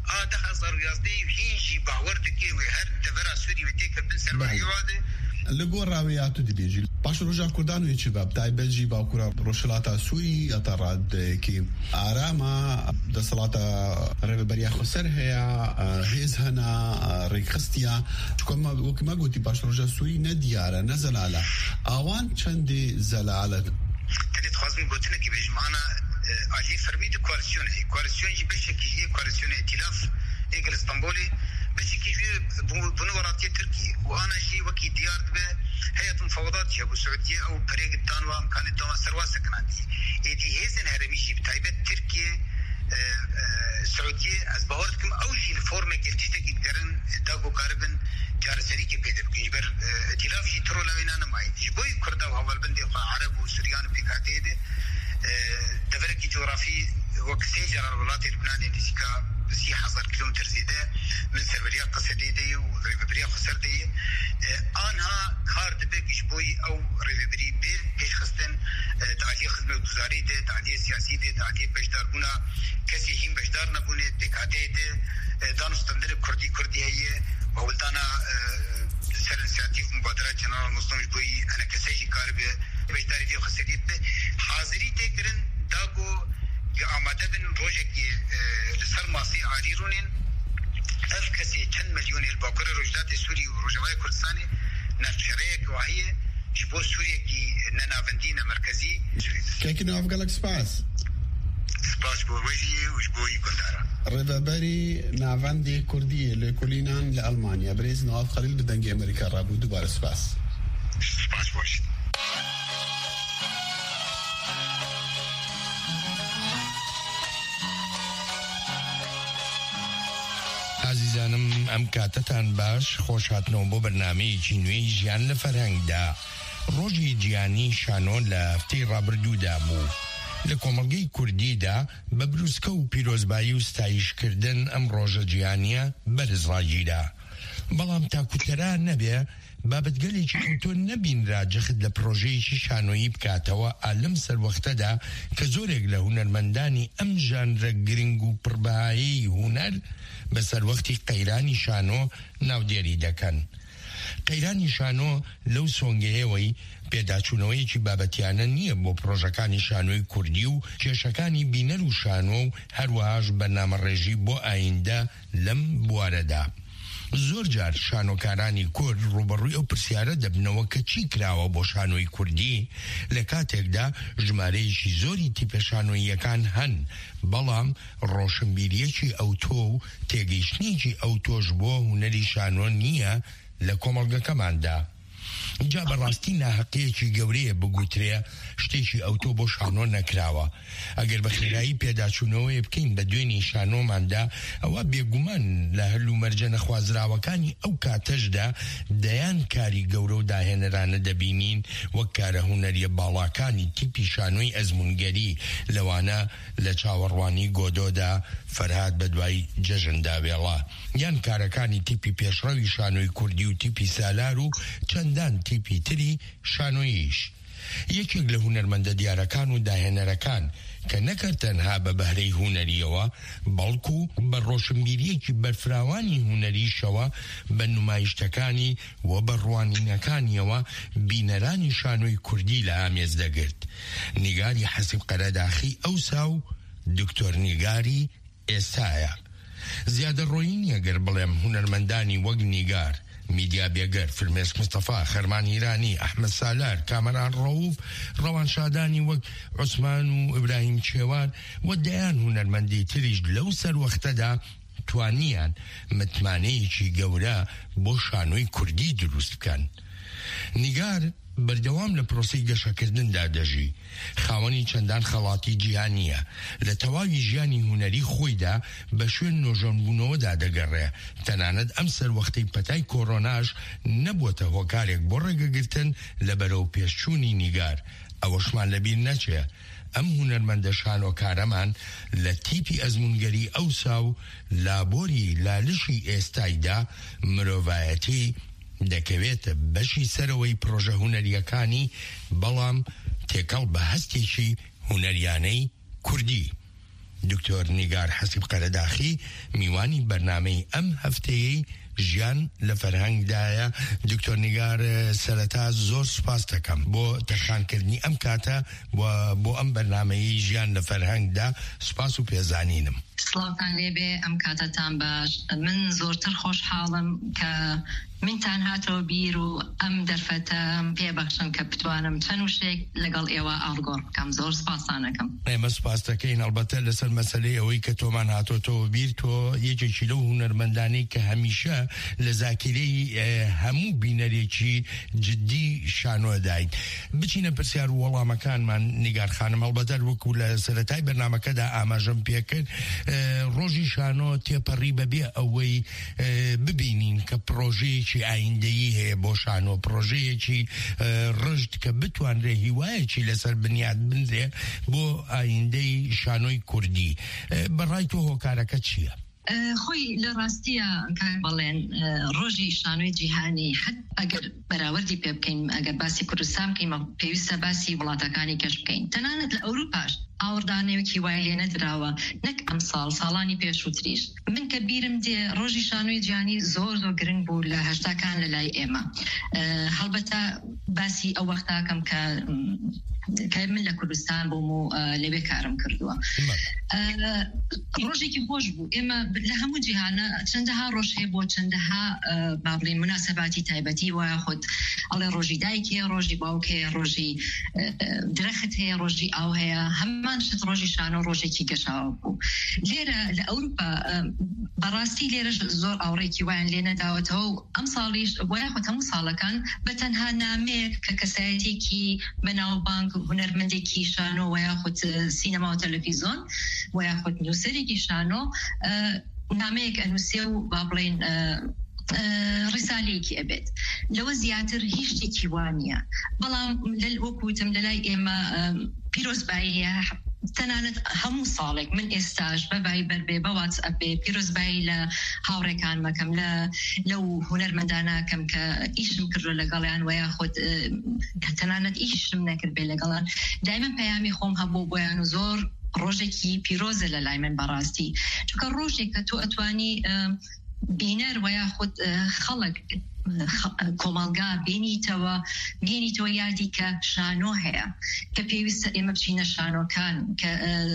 10,000 هینجی باور دکی و هر دورا سوری و تیکر بن سرمایه واده لگو راویاتو دی بیجی باش روجا کردانو یچی باب تای بلجی با کورا روشلاتا سوری اتراد کی آراما د صلاتا ربریا خسر هيا هيز هنا ريخستيا كما وكما قلتي باش روجا سوری ندیاره نزل على اوان چندی زلاله تنی خوازم گوتنه کی بجمعنا علی فرمید کوالسیون جی بشکی کوالسیون ائتلاف اگل اسطنبولی بشكي بنو وراتي تركي وانا جي وكي ديار به هيئه مفاوضات يا ابو سعوديه او فريق الدانوا امكان الدوما سروا سكناتي ايدي هيزن هرمي جي بتايبه تركيا سعوديه از باوركم او جي الفورمه كيفتك يقدرن داغو كاربن جار سريكي بيدر كيبر ائتلاف جي ترو لوينا ماي جبوي كردا وهول بندي عرب وسوريان بكاتيده دفركي جغرافي وكسيجر الولايات اللبنانيه ديسكا بسي 10 كيلومتر زياده من سربريا قصديدي وريبريا خسردي انها كارد بيش بوي او ريبري بير بيش خستن تعدي خدمه گزاري ده تعدي سياسي ده تعدي بشداربونا كسي هم بشدار نبونه دكاتي ده دانستندر كردي هي وولدانا سرنسياتيف مبادره جنرال مصطفى بوي انا كسي كاربه بشداري دي خسردي حاضري تكرن داغو آماده بن روجکی لسر ماسی عالی رونین اف کسی چند میلیون الباکر روجدات سوری و روجوای کردستانی نفشریه کواهیه شبو سوریه کی نناوندین مرکزی كيكي نوف قالك سباس بورويجي وشبوي كندارا ربابري نافندي كردية لكولينان لألمانيا بريز نواف خليل بدنجي أمريكا رابو دوبار سباس بوش عزیزانم ئەم کاتتان باش خۆش هاتنەوە بۆ بەرنامەیەکی نوێی ژیان لە فەرهەنگدا. ڕۆژی گیانی شانۆ لە هەفتەی ڕابردوودا بوو. لە کۆمەڵگەی کوردیدا بە بروسکە و پیرۆزبایی و ستایشکردن ئەم ڕۆژە گیانیە بەرز ڕاگیرا. بەڵام تاکوتەرا نەبێ بابەتگەلێکی ئەوتۆ نەبینرا جەخت لە پرۆژەیەکی شانۆیی بکاتەوە ئالەم سەروەختەدا کە زۆرێک لە هونەرمەندانی ئەم ژانرە گرنگ و پڕبەهایی هونەر بەسەر وەختی قەیرانی شانۆ ناودێری دەکەن. قەیرانی شانۆ لەو سۆنگەیەوەی پێداچوونەوەیەکی بابەتیانە نییە بۆ پرۆژەکانی شانۆی کوردی و کێشەکانی بینەر و شانۆ و هەروەهاش بەرنامەڕێژی بۆ ئایندە لەم بوارەدا. زۆر جار شانۆکارانی کورد ڕوبەڕووی ئەو پرسیارە دەبنەوە کە چی کراوە بۆ شانۆی کوردی لە کاتێکدا ژمارەیەکی زۆری تیپە شانۆییەکان هەن، بەڵام ڕۆشنبیریەکی ئەوتۆ و تێگەیشتنێکی ئەوتۆش بۆ هونەری شانۆ نییە لە کۆمەڵگەکەماندا. جا بەڕاستی ناحەقەیەکی گەورەیە بگوترێ شتێکی ئەوتۆ بۆ شانۆ نەکراوە. ئەگەر بە خێرایی پێداچوونەوەی بکەین بە دوێنی شانۆماندا ئەوە بێگومان لە هەلو مەرجە نەخوازراوەکانی ئەو کاتەشدا دەیان کاری گەورە و داهێنەرانە دەبینین وەک کارە هونەریە باڵاکانی تیپی شانۆی ئەزمونگەری لەوانە لە چاوەڕوانی گۆدۆدا فەرهاد بە دوای جەژندا وێڵا، یان کارەکانی تیپی پێشڕەوی شانۆی کوردی و تیپی سالار و چەندان تیپی تری شانۆییش. یەکێک لە هونەرمەندە دیارەکان و داهێنەرەکان کە نەکرد تەنها بە بەهرەی هونەریەوە بەڵکو بە ڕۆشنبیریەکی بەرفراوانی هونەریشەوە بە نمایشتەکانی و بە ڕوانینەکانیەوە بینەرانی شانۆی کوردی لە ئامێز دەگرت. نیگاری حەسیب قەرەداخی ئەوسا و دکتۆر نیگاری ئێستایە. زیادە ڕۆیی نییە گەر بڵێم هونەرمەندانی وەک نیگار، میدیا بێگەر، فرمێسک مستەفا، خەرمان هیرانی، ئەحمەد سالار، کامەران ڕەووف، ڕەوان شادانی وەک عوسمان و ئیبراهیم چێوان و دەیان هونەرمەندی تریش لەو سەروەختەدا توانیان متمانەیەکی گەورە بۆ شانۆی کوردی دروست بکەن. نیگار بەردەوام لە پرۆسەی گەشەکردندا دەژی، خاوەنی چەندان خەڵاتی جیهانیە، لە تەواوی ژیانی هونەری خۆیدا بە شوێن نۆژەنبوونەوەدا دەگەڕێ. تەنانەت ئەم سەروەختەی پەتای کۆڕۆناش نەبووەتە هۆکارێک بۆ ڕێگەگرتن لە بەرەو پێشچوونی نیگار. ئەوەشمان لەبیر نەچێ ئەم هونەرمەندە شانۆکارەمان لە تیپی ئەزمونگەری ئەوسا و لابۆری لالشی ئێستایدا مرۆڤایەتی دەکەوێتە بەشی سەرەوەی پرۆژە هونەریەکانی، بەڵام تێکەڵ بە هەستێکی هونەریانەی کوردی. دکتۆر نیگار حەسیب قەرەداخی میوانی بەرنامەی ئەم هەفتەیەی ژیان لە فەرهەنگدایە. دکتۆر نیگار سەرەتا زۆر سوپاس دەکەم بۆ تەرخانکردنی ئەم کاتە بۆ ئەم بەرنامەی ژیان لە فەرهەنگدا سوپاس و پێزانینم. سڵاوتان لێبێ ئەم کاتەتان باش. من زۆرتر خۆشحاڵم کە منتان هاتەوە بیر و ئەم دەرفەتە پێبەخشن کە بتوانم چەند وشێک لەگەڵ ئێوە ئاڵگۆڕ بکەم. زۆر سپاسانەکەم. ئێمە سوپاس دەکەین ئەڵبەتە لەسەر مەسەلەی ئەوەی کە تۆمان هاتۆتەوە بیر. تۆ یەکێکی لەو هونەرمەندانەی کە هەمیشە لە زاکرەی هەموو بینەرێکی جددی شانۆداین. بچینە پرسیار و وەڵامەکانمان نیگار خانم. هەڵبەتە وەکو لە سەرەتای بەرنامەکەدا ئاماژەم پێکرد ڕۆژی شانۆ تێپەڕی بەبێ ئەوەی ببینین کە پرۆژەیەکی ئایندەیی هەیە بۆ شانۆ، پرۆژەیەکی ڕژد کە بتوانرێ هیوایەکی لەسەر بنیاد بنرێ بۆ ئایندەی شانۆی کوردی. بەڕای تۆ هۆکارەکە چییە؟ خۆی لە ڕاستیە بەڵێن ڕۆژی شانۆی جیهانی حد ئەگەر بەراوردی پێ بکەین، ئەگەر باسی کوردستان بکەین پێویستە باسی وڵاتەکانی کەش بکەین. تەنانەت لە ئەوروپاش ئاوردانەوەکی وای لێ نەدراوە، نەک ئەم ساڵانی پێشووتریش. من کە بیرم دێ ڕۆژی شانۆی جیهانی زۆر گرنگ بوو لە هەشتاکان لە لای ئێمە. هەڵبەتە باسی ئەو وەختاکەم کە من لە کوردستان بووم و لەوێ کارم کردووە. ڕۆژێکی خۆش بوو. ئێمە لە هەموو جیهانە چەندەها ڕۆژ هەیە بۆ چەندەها بابڵێ مناسەباتی تایبەتی وایە خۆت ئەڵێ ڕۆژی دایکێ، ڕۆژی باوکێ، ڕۆژی درەخت هەیە، ڕۆژی ئاو هەیە. هەممان شت ڕۆژی شانۆ ڕۆژێکی گەشاوە بوو. لێرە لە ئەوروپا بەڕاستی لێرەش زۆر ئاوڕێکی وایان لێ نەداوەتەوە و ئەم ساڵیش وایە خۆت هەموو ساڵەکان بە تەنها نامەیەک کە کەسایەتێکی بەناوبانگ هونەرمەندێکی شانۆ وایە خۆت سینەما و تەلەڤیزۆن وایە خۆت نووسەرێکی شانۆ نامەیەک ئەنووسێ و با بڵێن ڕیسالەیەکی ئەبێت. لەوە زیاتر هیچ شتێکی وانە. بەڵام وەکوتم لەلای ئێمە پیرۆزبایی هەیە. تەنانەت هەموو ساڵێک من ئێستاش بە ڤایبەر بێ، بە واتسئەپ بێ، پیرۆزبایی لە هاوڕێکان مەکەم، لەو هونەرمەنداناکەم کە ئیشم کردو لەگەڵیان وایە خۆت تەنانەت ئیشم نەکرد بێ لەگەڵان. دایمەن پەیامی خۆم هەبوو بۆیان و زۆر ڕۆژێکی پیرۆزە لە لای من بەڕاستی. چونکە ڕۆژێک کە تۆ ئەتوانی بینەر وایە خۆت خەڵک کۆمەڵگا بینیتەوە یادی کە شانۆ هەیە، کە پێویستە ئێمە بچینە شانۆکان کە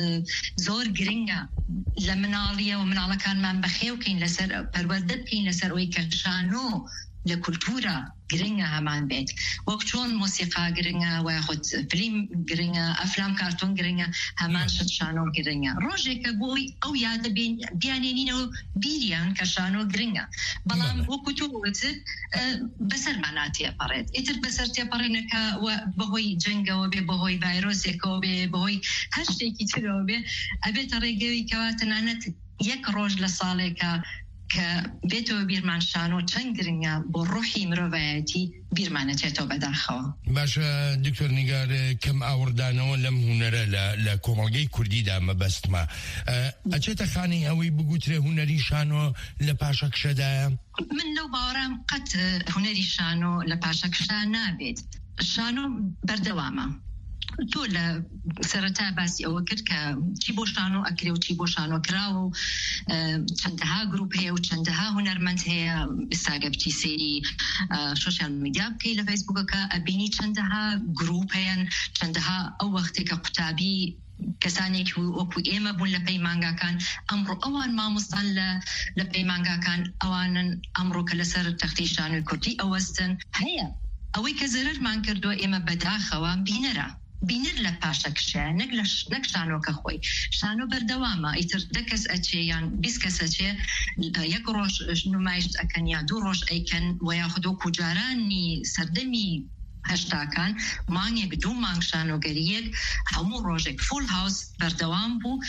زۆر گرنگە لە مناڵیە و مناڵەکانمان بەخێوکەین لەسەر پەروەردە بکەین لەسەر ئەوەی کە شانۆ لە کولتورە گرنگە هەمان بێت. وەک چۆن مۆسیقا گرنگە وایە خۆت فیلم گرنگە، ئەفلام کارتۆن گرنگە، هەمان شت شانۆ گرنگە. ڕۆژێکە بۆی ئەو یادە بیانێنینەوە بیریان کە شانۆ گرنگە. بەڵام وەکو تۆ وتت بەسەرمانە تێپەڕێت. ئیتر بەسەر تێپەڕێنەکە بەهۆی جەنگەوە بێ، بەهۆی ڤایرۆسێکەوە بێ، بەهۆی هەر شتێکی ترەوە بێ، ئەبێتە ڕێگەوەی کەوا تەنانەت یەک ڕۆژ لە ساڵێکە کە بێتەوە بیرمان شانۆ چەند گرنگە بۆ ڕۆحی مرۆڤایەتی بیرمانەچێتەوە بەداخەوە. باشە دکتۆر نیگار، کەم ئاوردانەوە لەم هونەرە لە کۆمەڵگەی کوردیدا مەبەستمە. ئەچێتە خانەی ئەوەی بگوترێ هونەری شانۆ لە پاشەکشەدایە؟ من لەو باوەڕام قەت هونەری شانۆ لە پاشەکشە نابێت. شانۆ بەردەوامە. تۆ لە سەرەتا باسی ئەوە کرد کە چی بۆ شانۆ ئەکرێ و چی بۆ شانۆ کراوە و چەندەها گروپ هەیە و چەندەها هونەرمەند هەیە. ئێستاگە بچی سێری سۆشیال میدیا بکەی لە فەیسبووکەکە ئەبینی چەندەها گروپ هەیەن، چەندەها ئەو وەختێکە قوتابی کەسانێکی وەکو ئێمە بوون لە پەیمانگاکان. ئەمڕۆ ئەوان مامۆستان لە پەیمانگاکان ئەوانن ئەمڕۆ کە لەسەر تەختی شانۆی کوردی ئەوەستن هەیە. ئەوەی کە زەرەرمان کردووە ئێمە بەداخەوە بینەرە. بینر لە پاشەکشە نەک شانۆکە خۆی. شانۆ بەردەوامە. ئیتر 10 کەس ئەچێ یان 20 کەس ئەچێ، یەک ڕۆژ نمایشت ئەکەن یا 2 ڕۆژ ئەیکەن و یاخودۆ کوجارانی سەردەمی هەشتاکان مانگێک 2 مانگ شانۆگەریەک هەموو ڕۆژێک فول هاوس بەردەوام بوو.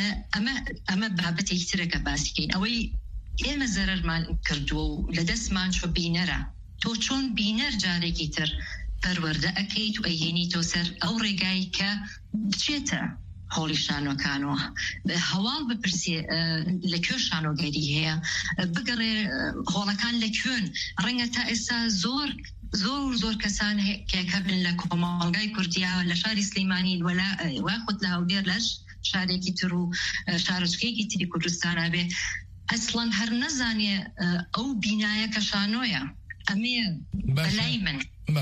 ئەمە بابەتێکی ترەکە باسیکەین. ئەوەی ئێمە زەرەرمان کردووە و لە دەستمان چۆ بینەرە. تۆ چۆن بینەر جارێکی تر پەروەردە ئەکەیت و ئەیهێنی تۆ سەر ئەو ڕێگایی کە بچێتە هۆڵی شانۆکانەوە. هەواڵ بپرسێ لەکوێ شانۆگەری هەیە، بگەڕێ هۆڵەکان لەکوێن. ڕەنگە تا ئێستا زۆر کەسان کێکە بن لە کۆمەڵگای کوردیا لە شاری سلەیمانی وەلا خۆت لە هەولێر لەش شارێکی تر و شارچکەیەکی تری کوردستانە بێ ئەسڵان هەر نەزانێ ئەو بینایە کە شانۆیە ئەمێ بەلای من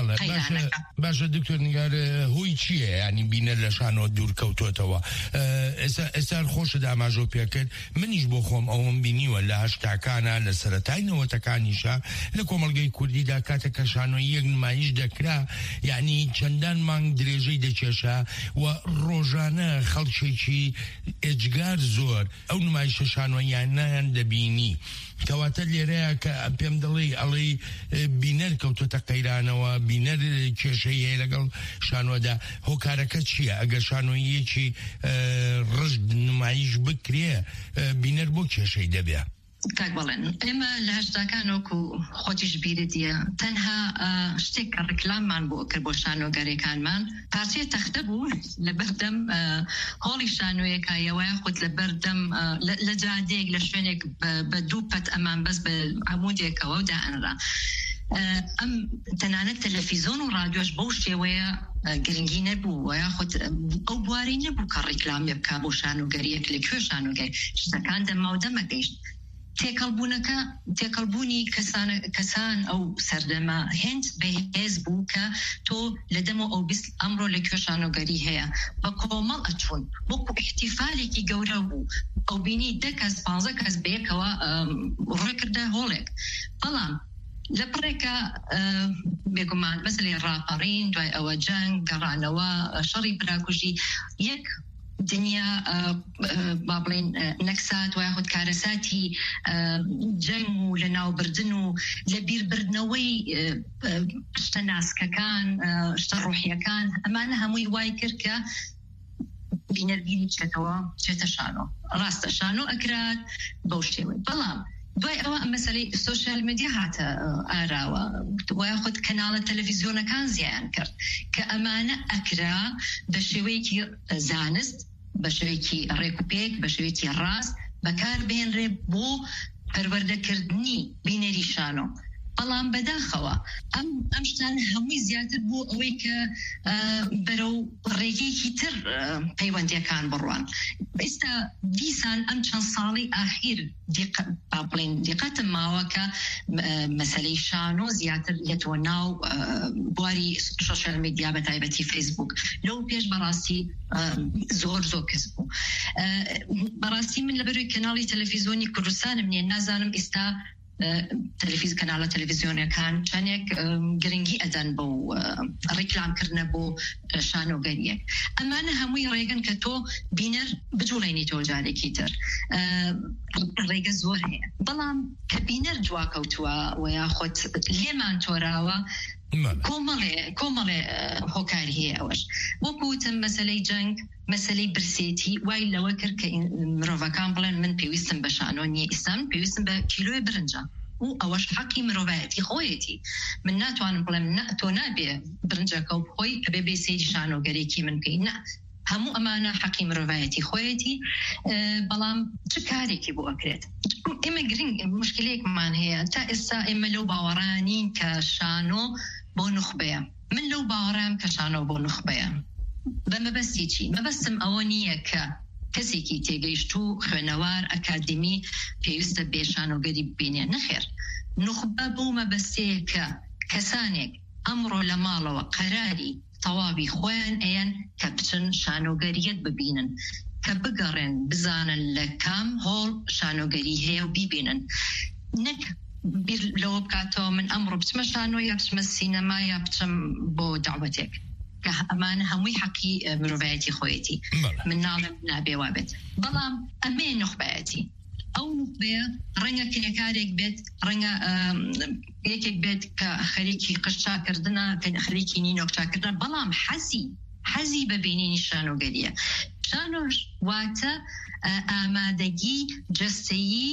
باشە دکتۆر نگار هۆی چییە ینی بینە لە شانۆ دوور کەوتۆتەوە ئێستا خۆشت ئاماژۆ پێکرد منیش بۆ خۆم ئەوم بینیوە لە هەشتاکانە لە سەرەتای نەوەتەکانیشە لە کۆمەڵگەی کوردیدا کاتە کە شانۆی یەک نمایش دەکرا یعنی چەندان مانگ درێژەی دەکێشە و ڕۆژانە خەڵکێکی ئێجگار زۆر ئەو نمایشە شانۆیانیان دەبینی کەواتە لێرەیە کە پێم ئەڵێ بینەر کەوتۆتە قەیرانەوە بینەر کێشەی هەیە لەگەڵ شانۆدا هۆکارەکە چییە ئەگەر شانۆیەکی ڕژد نمایش بکرێ بینەر بۆ کێشەی دەبێ کاک بەڵێن ئێمە لە هەشتاکان وەکو خۆتیش بیرتیە تەنها شتێک کە ڕکلاممان بۆ کرد بۆ شانۆگەرەکانمان پارچەیە تەختە بوو لە بەردەم هۆڵی شانۆیەکایەوە خۆت لە بەردەم لە جادێک لە شوێنێک بە دوو پەت ئەمان بەس بە عمودێکەوە و دائەنرا ئەم تەنانەت تەلەڤیزۆن و رادیۆش بەو شێوەیە گرنگی نەبوو ویا خۆت ئەو بواری نەبوو کە ڕیکلامێ بکا بۆ شانۆگەریەک لەکوێ شانۆگەری شتەکان دەماودەمە گەیشت تێکەڵبوونی کەسان ئەو سەردەمە هێند بەهێز بوو کە تۆ لە دەمە ئەو بیست ئەمڕۆ لە کوێ شانۆگەری هەیە بە کۆمەڵ ئەچوون وەکو احتیفالێکی گەورە بوو ئەو بینی 10 کەس 15 کەس بەیەکەوە ڕێکردە هۆڵێک بەڵام لە پڕێکە بێگومان مەسەلەی ڕاپەڕین دوای ئەوە جەنگ گەڕانەوە شەڕی براکوژی یەک دنیا با بڵێن نەکسات و یاخود کارەساتی جەنگ و لە ناوبردن و لە بیربردنەوەی شتە ناسکەکان شتە ڕۆحیەکان ئەمانە هەمووی وای کرد کە بینەربینی چێتە شانۆ ڕاستە شانۆ ئەکرات بەو شێوەی بەڵام دوای ئەوە مەسەلەی سۆشیال میدیا هاتە ئاراوە وایە خۆت کەناڵە تەلەڤیزیۆنەکان زیان کرد کە ئەمانە ئەکرا بە شێوەیەکی زانست بە شێوەیەکی ڕێکوپێک بە شێوەیەکی ڕاست بەکار بهێنرێ بۆ پەروەردەکردنی بینەری شانۆ بەڵام بەداخەوە ئەم شتان هەمووی زیاتر بۆ ئەوەی کە بەرەو ڕێگەیەکی تر پەیوەندیەکان بڕوان ئێستا دیسان ئەم چەند ساڵی ئاخیر بڵێن دیقەتم ماوە کە مەسەلەی شانۆ زیاتر لێتەوە ناو بواری سۆشیال میدیا بە تایبەتی فەیسبوک لەو پێش بەڕاستی زۆر کەس بوو بەڕاستی من لەبەروی کەناڵی تەلەڤیزیۆنی کوردستانم نیە نازانم ئێستا کەناڵە تەلەڤیزیۆنەکان چەندێک گرنگی ئەدەن بۆ ڕیکلامکردنە بۆ شانۆگەریەک ئەمانە هەمووی ڕێگەن کە تۆ بینەر بجوڵێنی تۆ جارێکی تر ڕێگە زۆر هەیە بەڵام کە بینەر دواکەوتووە و یاخۆت لێمان تۆراوە کۆمەڵێ هۆکاری هەیە ئەوەش وەکوتم مەسەلەی جەنگ مەسەلەی برسێتی وای لەوە کرد کە مرۆڤەکان بڵێن من پێویستم بە شانۆ نیە ئیسان پێویستم بە کیلۆی برنجە و ئەوەش حەقی مرۆڤایەتی خۆیەتی من ناتوانم بڵێم تۆ نابێ برنجەکە و خۆی کە بێ سەیری شانۆگەرێکی من بکەی نه هەموو ئەمانە حەقی مرۆڤایەتی خۆیەتی بەڵام چ کارێکی بۆ ئەکرێت ئێمە گرنگ مشکلەیەکمان هەیە تا ئێستا ئێمە لەو باوەڕانین کە شانۆ بۆ نوخبەیە من لەو باوەڕام کە شانۆ بۆ نوخبەیە بە مەبەستی چی مەبەستم ئەوە نییە کە کەسێکی تێگەیشت و خوێنەوار ئەکادمی پێویستە بێ شانۆگەری ببینێ نەخێر نوخبە بۆ مەبەستەیە کە کەسانێک ئەمڕۆ لە ماڵەوە قەراری تەواوی خۆیان ئەیان کە بچن شانۆگەریەت ببینن کە بگەڕێن بزانن لە کام هۆڵ شانۆگەری هەیە و بیبینن نەک بیر لەوە بکاتەوە من ئەمڕۆ بچمە شانۆ یا بچمە سینەما یا بچم بۆ داوەتێک کە ئەمانە هەمووی حەقی مرۆڤایەتی خۆیەتی من ناڵم نابێوا بێت بەڵام ئەمێ نوخبایەتی ئەو نوخبەیە ڕەنگە کرێکارێک بێت ڕەنگە یەکێک بێت کە خەریکی قشچاکردنە خەریکی نینۆکچاکردن بەڵام حەزی بەبینینی شانۆگەریە شانۆش واتە ئامادەگی جەستەیی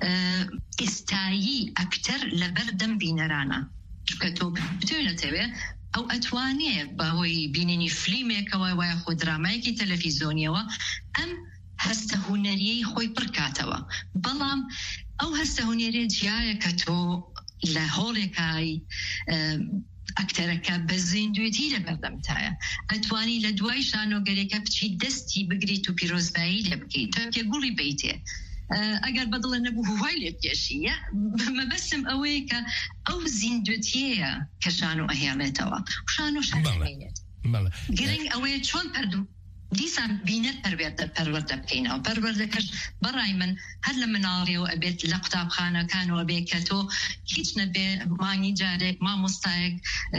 ئێستایی ئەکتەر لەبەر دەم بینەرانە چکە تۆ بتوێنێتەوێ ئەو ئەتوانێ بەهۆی بینینی فلیمێکەوە وایە خۆ درامایەکی تەلەڤیزۆنیەوە ئەم هەستە هونەریەی خۆی پڕکاتەوە بەڵام ئەو هەستە هونەریە جیایە کە تۆ لە هۆڵێکای ئەکتەرەکە بە زیندوێتی لەبەردەمتایە ئەتوانی لە دوای شانۆگەرێکە بچی دەستی بگریت و پیرۆزبایی لێ بکەیت تۆکێ گوڵی بیتێ ئەگەر بەدڵە نەبوو هوای لێ بکێشیە مەبەسم ئەوەیە کە ئەو زیندوێتیەیە کە شانۆ ئەهێڵێتەوە شانۆ شانێت گرنگ ئەوەیە چۆن پەردوو دیسان بینەت پەروەردە بکەینەوە پەروەردەکەش بەڕای من هەر لە مناڵیەوە ئەبێت لە قوتابخانەکانەوە بێت کە تۆ هیچ نەبێ مانگی جارێک مامۆستایەک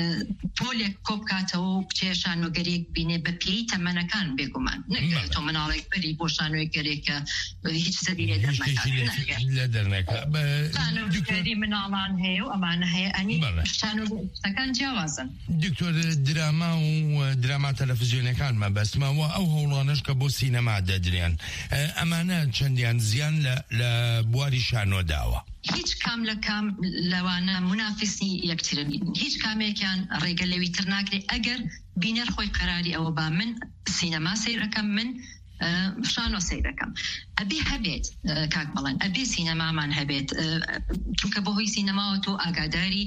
پۆلێک کۆبکاتەوە و بچێ شانۆگەرێک بینێ بە پێی تەمەنەکان بێگومان نەکرێت تۆ مناڵێک بەری بۆ شانۆگەرێکە هیچ سەبیرێ دەرنەکە شانۆگەری مناڵان هەیە و ئەمانە هەیە ئەنی شانۆگەرەکان جیاوازن دکتۆر دراما و دراما تەلەڤیزیۆنەکان مەبەستمەوە ئەو هەوڵانش کە بۆ سینەما دەدرێن ئەمانە چەندیان زیان لە بواری شانۆ داوە هیچ کام لە کام لەوانە منافسی یەکترن هیچ کامێکیان ڕێگە لەوی تر ناکرێت ئەگەر بینەر خۆی قەراری ئەوە با من سینەما سەیرەکەم من شانۆ سەیرەکەم ئەبێ هەبێت کاک بەڵێن ئەبێ سینەمامان هەبێت چونکە بۆ هۆی سینەماوە تۆ ئاگاداری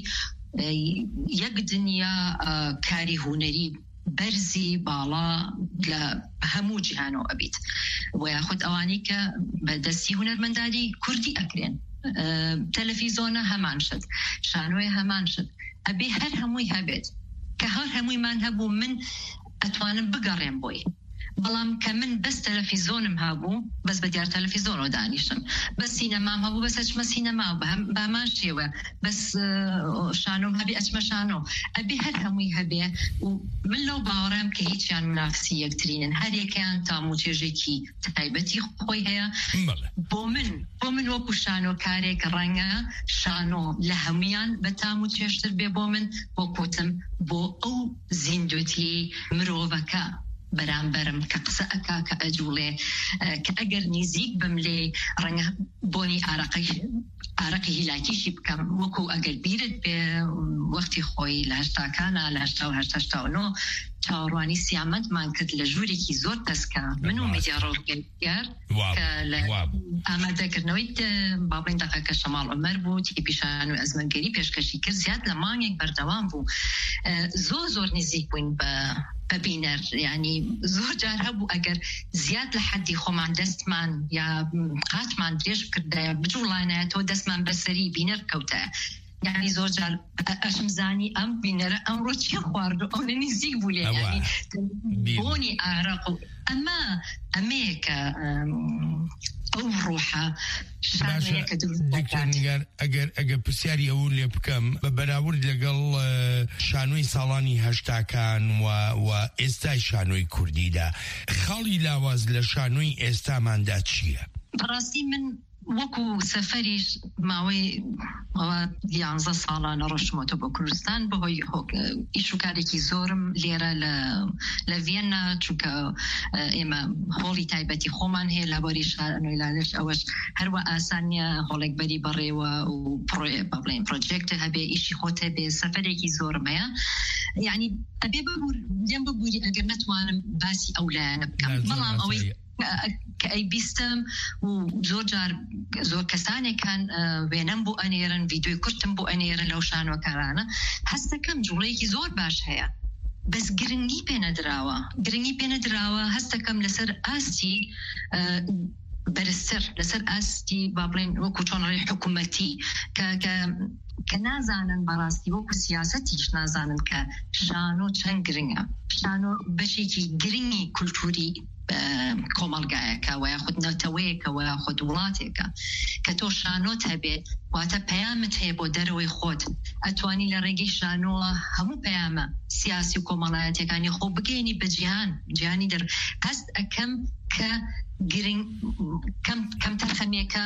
یەک دنیا کاری هونەری بەرزی باڵا لە هەموو جیهانەوە ئەبیت و یاخود ئەوانی کە بەدەستی هونەرمەندانی کوردی ئەکرێن تەلەڤیزۆنە هەمان شت شانۆی هەمان شت ئەبێ هەر هەمووی هەبێت کە هەر هەموویمان هەبوو من ئەتوانم بگەڕێم بۆی بەڵام کە من بەس تەلەڤیزۆنم هەبوو بەس بە دیار تەلەڤیزۆنەوە دانیشتم بەس سینەمام هەبوو بەس ئەچمە سینەما بامان شێوە بەس شانۆم هەبێ ئەچمە شانۆ ئەبێ هەر هەمووی هەبێ و من لەو باوەڕام کە هیچیان منافسی یەکترینن هەر یەکەیان تاموچێژێکی تایبەتی خۆی هەیە بۆ من وەکو شانۆکارێک ڕەنگە شانۆ لە هەمویان بە تاموچێشتر بێ بۆ من بۆ کوتم بۆ ئەو زیندوتی مرۆڤەکە بەرامبەرم کە قسە ئەکا کە ئەجوڵێ کە ئەگەر نزیک بم لێ ڕەنگە بۆنی ئارەقی هیلاکیشی بکەم وەکو ئەگەر بیرت بێ وەختی خۆی لە هەشتاکانە لە 1970 چاوەڕوانی سیامەتمان کرد لە ژوورێکی زۆر دەستکە من و میدیا ڕۆژگەر کە لە ئامادەکردنەوەی باڵێن دەقەکە شەماڵ عومەر بوو تیپیشان و ئەزمەنگەری پێشکەشی کرد زیاد لە مانگێک بەردەوام بوو زۆر نزیک بووین ببینەر یعنی زۆر جار هەبوو ئەگەر زیاد لە حەدی خۆمان دەستمان یا قاتمان درێژ کردە بجوڵانایە تۆ دەستمان بەسەری بینەر کەوتە یعنی زۆر جار ئەشم زانی ئەم بینەرە ئەمڕۆ چی خواردو ئەو نزیک بوو لێ یعنی بۆنی ئارەق و ئەمەیە کە ئەو ڕۆحە ئەگەر پرسیاری ئەو لێ بکەم بە بەراورد لەگەڵ شانۆی ساڵانی هەشتاکان و ئێستای شانۆی کوردیدا خەڵی لاواز لە شانۆی ئێستاماندا چییە؟ بەڕاستی من وەکو سەفەریش ماوەی 11 ساڵانە ڕۆشتمەوە بۆ کوردستان بەهۆی ئیشوکارێکی زۆرم لێرە لە ڤێننا چونکە ئێمە هۆڵی تایبەتی خۆمان هەیە لە بۆری شانۆی لالش ئەوەش هەروە ئاسانیە هۆڵێک بەری بەڕێوە و بڵێن پرۆجێکتە هەبێ ئیشی خۆت هەبێ سەفەرێکی زۆرم هەیە یعنی ئەبێ لێم ببووری ئەگەر نەتوانم باسی ئەولایەنە بکەم بەڵام ئەوەی کە ئەی بیستم و زۆر کەسانێکان وێنەم بۆ ئەنێرن ڤیدیۆی کورتم بۆ ئەنێرن لەو شانۆکارانە هەستەکەم جوڵەیەکی زۆر باش هەیە بەس گرنگی پێنەدراوە هەستەکەم لەسەر ئاستی بەرزتر لەسەر ئاستی با بڵێن وەکو چۆنڕێ حکوومەتی کە نازانن بەڕاستی وەکو سیاسەتیش نازانن کە شانۆ چەند گرنگە شانۆ بەشێکی گرنگی کولتوری کۆمەڵگایەکە و یاخود نەتەوەیەکە و یاخود وڵاتێکە کە تۆ شانۆت هەبێت واتە پەیامت هەیە بۆ دەرەوەی خۆت ئەتوانی لە ڕێگەی شانۆوە هەموو پەیامە سیاسی و کۆمەڵایەتەکانی خۆ بگەینی بە جیهانی دەر هەست ئەەکەم کە گرنگ کەم تەرخەمێکە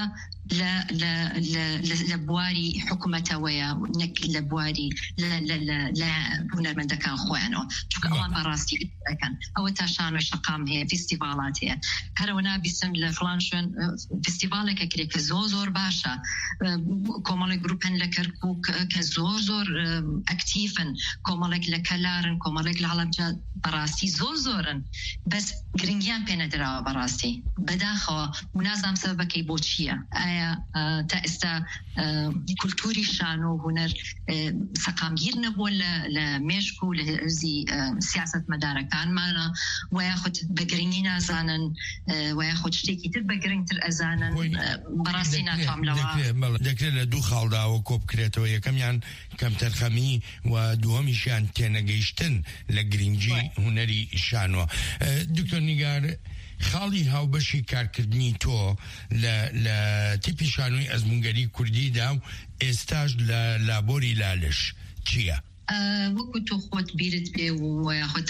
لە بواری حکوومەتەوەیە نەک لە بواری لە هونەرمەندەکان خۆیانەوە چونکە ئەوان بەڕاستی دەکەن ئەوە تا شانۆی شەقام هەیە فیستیڤالات هەیە هەرەوە نابیستم لە فڵان شوێن فیستیڤالێکە کرێ کە زۆر باشە کۆمەڵێک گروپن لە کەرکووک کە زۆر ئەکتیفن کۆمەڵێک لە کەلارن کۆمەڵێک لە هەڵەبجە بەڕاستی زۆرن بەس گرنگیان پێنەدراوە بەڕاستی کردنی بەداخەوە و نازام سەبەکەی بۆ چییە ئایا تا ئێستا کولتوری شانۆ و هونەر سەقامگیر نەبووە لە مێشک و لە هەرزی سیاست مەدارەکانمانە ویا خۆت بەگرنگی نازانن ویا خۆت شتێکی تر بەگرنگتر ئەزانن بەڕاستی ناتوام لەوە دەکرێت لە دوو خاڵداوە کۆ بکرێتەوە یەکەمیان کەم تەرخەمی و دووەمیشیان تێنەگەیشتن لە گرنگی هونەری شانۆ. دکتۆر نیگار خاڵی هاوبەشی کارکردنی تۆ لە تیپی شانۆی ئەزمونگەری کوردیدا و ئێستاش لە لابۆری لالش چییە؟ وەکو تۆ خۆت بیرت بێ و خۆت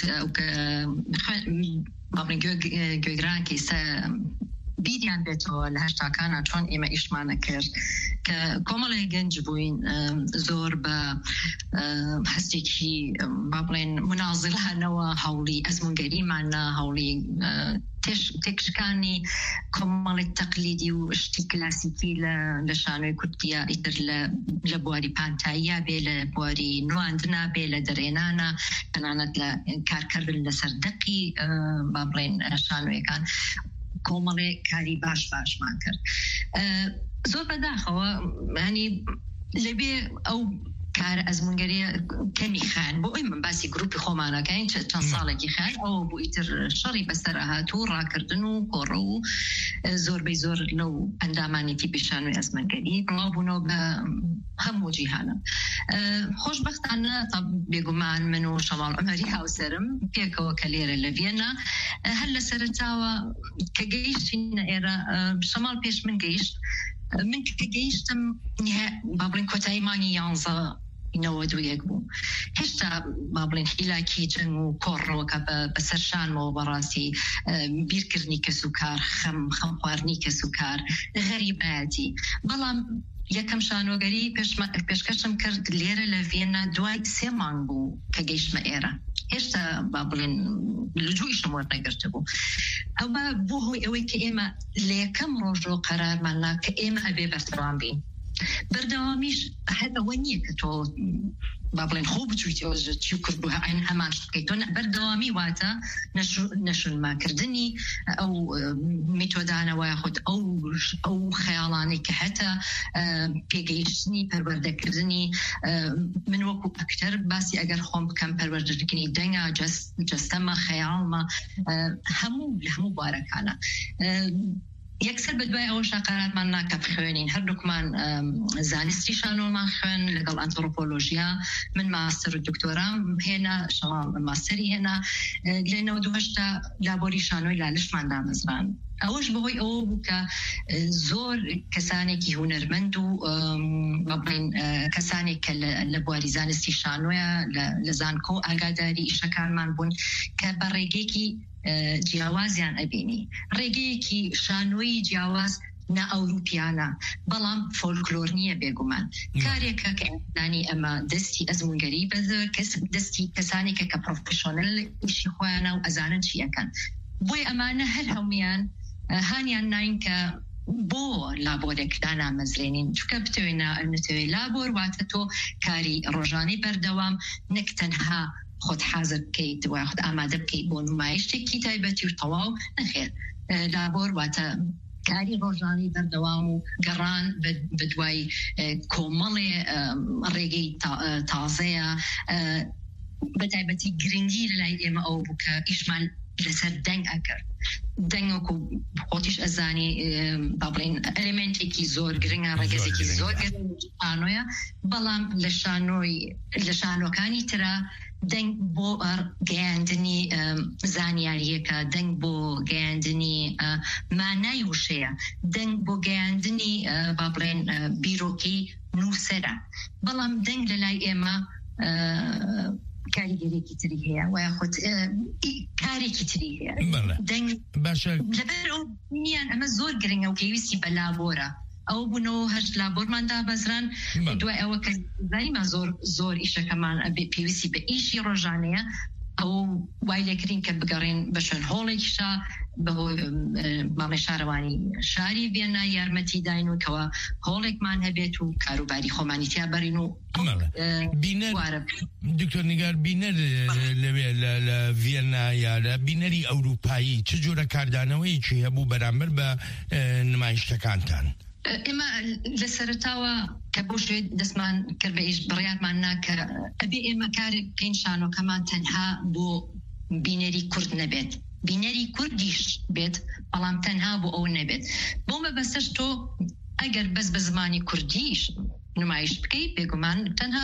گوێگران کەیسە بیریان بێتەوە لە هەشتاکانە چۆن ئێمە ئیشمانە کرد کە کۆمەڵی گەنج بووین زۆر بە هەستێکی با بڵێن منازڵانەوە هەوڵی ئەزمونگەریمانە هەوڵی تێکشکانی کۆمەڵی تەقلیدی و شتی کلاسیکی لە شانۆی کوردیە ئیتر لە بواری پانتاییە بێ لە بواری نواندنا بێ لە دەرێنانە تەنانەت لە کارکردن لەسەر دەقی با بڵێن شانۆیەکان کۆمەڵێ کاری باشمان کرد زۆر بەداخەوە ینی لەبێ ئەو کار ئەزمونگەریە کەمی خان بۆ ئەوی من باسی گروپی خۆمانەکەین چەند ساڵێکی خان ئەوە بۆ ئیتر شەڕی بەسەر هاتوو ڕاکردن و کۆڕە و زۆربەی زۆر لەو ئەندامانێتی پیشانوی ئەزمونگەری بڵاو بوونەوە بە هەموو جیهانە. خۆشبەختانە تا بێگومان من و شەماڵ عومەری هاوسەرم پێکەوە کە لێرە لە ڤێنا هەر لە سەرەتاوە کە گەیشتینە ئێرە شەماڵ پێش من گەیشت من کە گەیشتم با بڵێن کۆتاییمانی 11 بوو هێشتا با بڵێن هیلاکی جنگ و کۆڕەوەکە بەسەر شانمەوە بەڕاستی بیرکردنی کەس و کار خەم خواردنی کەس و کار غەریبەتی بەڵام یەکەم شانۆگەری پێشکەشم کرد لێرە لە ڤێنا دوای 3 مانگ بوو کە گەیشتمە ئێرە هێشتا با بڵێن لجوئیشم وەرنەگرتە بوو ئەوە بۆ هۆی ئەوەی کە ئێمە لە یەکەم ڕۆژۆ قەرارماننا کە ئێمە ئەبێ بەردەوام بین بەردەوامیش هەدەوە نییە کە تۆ با بڵێن خۆ بچویتەوە چی کرد بوو عین هەمان شت بکەیت تۆ بەردەوامی واتە نەشونماکردنی ئەو میتۆدانەوە یاخود ئەو خەیاڵانەی کە هەتە پێگەیشتنی پەروەردەکردنی من وەکو ئەکتەر باسی ئەگەر خۆم بکەم پەروەردەکردنی دەنگە جەستەمە خەیاڵمە هەموو بارەکانە یەکسەر بەدوای ئەوە شاقاراتمان ناکە بخوێنین هەردووکمان زانستی شانۆمان خوێن لەگەڵ ئەنتۆڕۆپۆلۆژیا من ماستەر و دکتۆرام هێنا شەماڵ ماستەری هێنا لە 98 لابۆری شانۆی لالشمان دامەزران ئەوەش بەهۆی ئەوە بوو کە زۆر کەسانێکی هونەرمەند و بڵێن کەسانێک کە لە بواری زانستی شانۆیە لە زانکۆ ئاگاداری ئیشەکانمان بوون کە بە ڕێگەیەکی جیاوازیان ئەبینی ڕێگەیەکی شانۆی جیاواز نا ئەوروپیانە بەڵام فۆلکلۆر نییە بێگومان کارێکە کە ئەدانی ئەمە دەستی ئەزمونگەری بەزە دەستی کەسانێکە کە پرۆفیشۆنەل ئیشی خۆیانە و ئەزانن چیەکەن بۆی ئەمانە هەر هەمویان هانیان ناین کە بۆ لابۆرێک دانامەزرێنین چونکە بتوێنە لابۆر واتە تۆ کاری ڕۆژانەی بەردەوام نەک تەنها خۆت حازر بکەیت و خۆت ئامادە بکەیت بۆ نمایشتێکی تایبەتی و تەواو نەخێر لابۆر واتە کاری ڕۆژانی بەردەوام و گەڕان بە دوای کۆمەڵێ ڕێگەی تازەیە بە تایبەتی گرنگی لەلای ئێمە ئەو بوو کە ئیشمان لەسەر دەنگ ئەکرد دەنگەکو خۆتیش ئەزانی با بڵێن ئەلێمنتێکی زۆر گرنگە ڕێگەزێکی زۆر شانۆیە بەڵام لە شانۆکانی ترە دەنگ بۆ گەیاندنی زانیاریەکە دەنگ بۆ گەیاندنی مانای وشەیە دەنگ بۆ گەیاندنی با بڵێن بیرۆکی نووسەرە بەڵام دەنگ لەلای ئێمە کاریگەرێکی تری هەیە و یاخود کارێکی تری هەیە لەبەر ئەو نیان ئەمە زۆر گرنگە و پێویستی بە لابۆرە ئەو بوونەوە هەشت لابۆرمان دابەزران دوای ئەوە کە زانیمان زۆر ئیشەکەمان پێویستی بە ئیشی ڕۆژانەیە ئەو وای لێکردین کە بگەڕێن بە شوێن هۆڵێکیشا بەهۆی ماڵی شارەوانی شاری بێنە یارمەتی داین و کەوە هۆڵێکمان هەبێت و کاروباری خۆمانی تیا بەرین و دکتۆر نیگار بینەر لەوێ لە ڤێنا یا لە بینەری ئەوروپایی چ جۆرە کاردانەوەیکی هەبوو بەرامبەر بە نمایشتەکانتان؟ ئێمە لە سەرتاوە کە بۆ شوێ دەستمان کرد بە ئیش بڕیارمان ناکە ئەبێ ئێمە کارێک بکەین شانۆکەمان تەنها بۆ بینەری کورد نەبێت، بینەری کوردیش بێت، بەڵام تەنها بۆ ئەو نەبێت. بۆمە بەسەر تۆ ئەگەر بەس بە زمانی کوردیش نمایش بکەیت بێگومان تەنها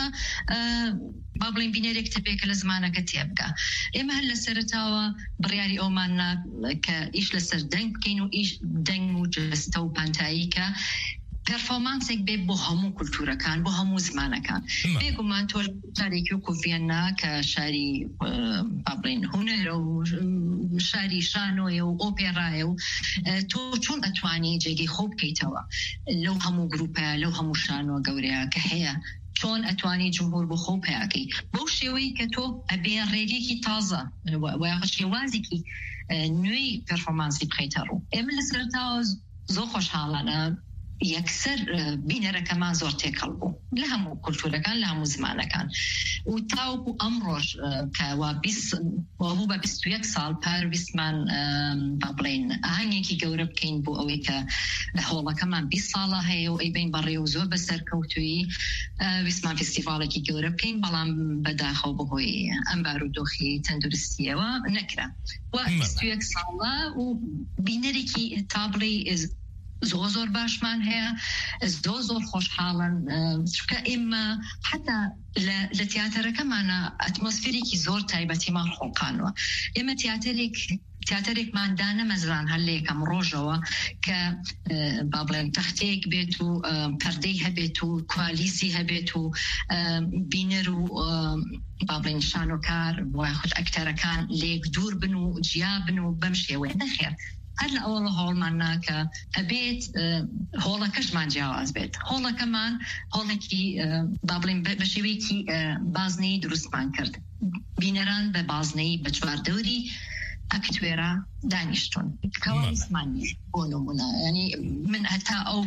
با بڵین بینەرێک تەبێکە لە زمانەکە تێبگا. ئێمە هەر لە سەرتاوە بڕیاری ئەومان کە ئیش لەسەر دەنگ بکەین و ئیش دەنگ و جستە و پانتایی کە پرفۆمانسێک بێت بۆ هەموو کولتورەکان بۆ هەموو زمانەکان. بێگومان تۆ شارێکی وەکو ڤێنا کە شاری با بڵین هونەرە و شاری شانۆیە و ئۆپێرایە و تۆ چۆن ئەتوانی جێگەی خۆ بکەیتەوە لەو هەموو گروپە لەو هەموو شانۆ گەورەیە کە هەیە، چۆن ئەتوانی جمهور بۆ خۆ پیاکەی بەو شێوەی کە تۆ ئەبێ ڕێگەیەکی تازە شێوازێکی نوێی پرفۆمانسی بخەیتە ڕوو. ئێمە لە سەرتاوە زۆر خۆشحاڵانە یەکسەر بینەرەکەمان زۆر تێکەڵ بوو لە هەموو کولتورەکان لە هەموو زمانەکان و تاوەکو ئەمڕۆژ کەوا بوو بە 21 ساڵ پارویستمان با بڵێن ئاهەنگێکی گەورە بکەین بۆ ئەوەی کە هۆڵەکەمان 20 ساڵە هەیە و ئەیبین بەڕێ و زۆر بەسەر کەوتووی ویسمان فستیڤالێکی گەورە بکەین، بەڵام بەداخەو بەهۆی ئەم بارودۆخی تەندروستیەوە نەکرا. و 21 ساڵە و بینەرێکی تابڵی زۆر باشمان هەیە، زۆر خۆشحاڵن چکە ئێمە حتا لە تیاتەرەکەمانە ئەتمۆسفێرێکی زۆر تایبەتیمان خۆڵقانەوە. ئێمە تیاتەرێکمان دانەمەزران هەر لە یەکەم ڕۆژەوە کە با بڵێن تەختەیەک بێت و پەردەی هەبێت و کوالیسی هەبێت و بینەر و با بڵێن شانۆکار وای خۆش ئەکتەرەکان لێک دوور بن و جیا بن و بەم شێوەیە نەخێر. هەر لە ئەوڵە هۆڵمان ناکە ئەبێت هۆڵەکەشمان جیاواز بێت. هۆڵەکەمان هۆڵێکی با بڵێن بە شێوەیەکی بازنەی دروستمان کرد. بینەران بە بازنەی بە چواردەوری ئەکتوێرە دانیشتون کەوەسمانی بۆ نمونە، ینی من هەتا ئەو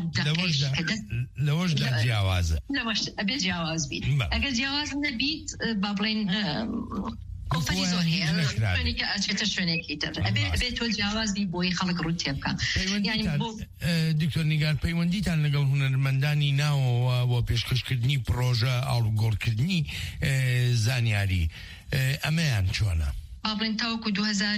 لەوەشدا جیاوازە لەوەش ئەبێت جیاواز بیت. ئەگەر جیاواز نەبیت با بڵێن ئۆفەری زۆر هەیە شوێنێکە ئەچێتە شوێنێکی تر ئەبێت تۆ جیاوازبی بۆی خەڵک ڕوو تێ بکەن. دکتۆر نیگار پەیوەندیتان لەگەڵ هونەرمەندانی ناوەوە بۆ پێشکەشکردنی پرۆژە ئاڵوگۆڕکردنی زانیاری ئەمەیان چۆنە؟ ئابڵین تاوەکو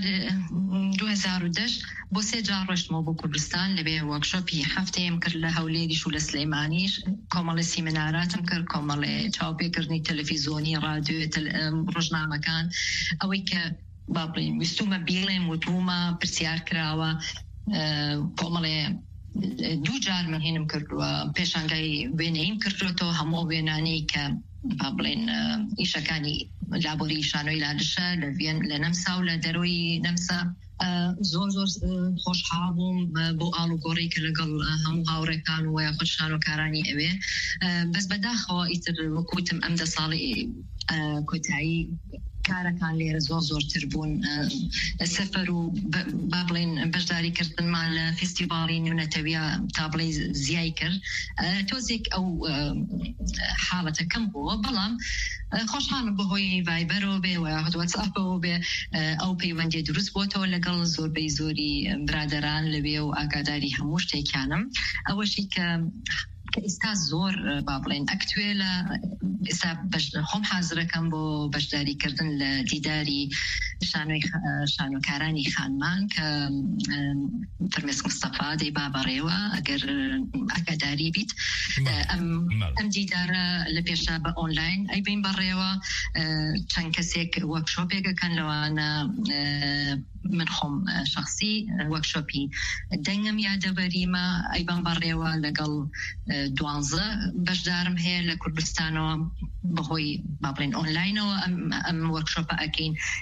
2010 بۆ 3 جار ڕۆشتمەوە بۆ کوردستان لەبێ وەرکشۆپی هەفتەیەم کرد لە هەولێریش و لە سلەیمانیش، کۆمەڵی سیمیناراتم کرد، کۆمەڵی چاوپێکردنی تەلەڤیزۆنی ڕادیۆ ڕۆژنامەکان، ئەوەی کە با بڵین ویستومە بیڵێم وتومە پرسیار کراوە، کۆمەڵێ 2 جار من هێنم کردووە پێشانگای وێنەیم کردوێتەوە هەموو وێنانەی کە با بڵێن ئیشەکانی لابۆری شانۆی لادشە لە نەمسا و لە دەرۆی نەمسا زۆر خۆشحاڵ بووم بۆ ئاڵوگۆڕی کە لەگەڵ هەموو هاوڕێکان و یاخود شانۆکارانی ئەوێ. بەس بەداخەوە ئیتر وەکوتم ئەم 10 ساڵی کۆتایی کارەکان لێرە زۆرتر بوون، سەفەر و با بڵێن بەشداریکردنمان لە فستیڤاڵی نوێنەتەویە تا بڵێ زیای کرد. تۆزێک ئەو حاڵەتە کەم بووە، بەڵام خۆشحاڵم بەهۆی ڤایبەرەوە بێ و یاخود واتساپەوە بێ ئەو پەیوەندی دروست بۆتەوە لەگەڵ زۆربەی زۆری برادەران لەوێ و ئاگاداری هەموو شتێکیانم. ئەوەشی کە ئێستا زۆر با بڵێن ئەکتوێ لە ئێستا خۆم حازرەکەم بۆ بەشداریکردن لە دیداری شانۆکارانی خانمان کە فرمێس مستەفا دەیبا بەڕێوە ئەگەر ئاگاداری بیت. ئەم دیدارە لە پێشا بە ئۆنلاین ئەیبین بەڕێوە، چەند کەسێک وەرکشۆپێکەکەن لەوانە من خۆم شخصی وەرکشۆپی دەنگم یادەبەریمە ئەیبان بەڕێوە لەگەڵ 12 بەشدارم هەیە لە کوردستانەوە بەهۆی با بڵێن ئۆنلاینەوە ئەم وەرکشۆپە ئەکەین کە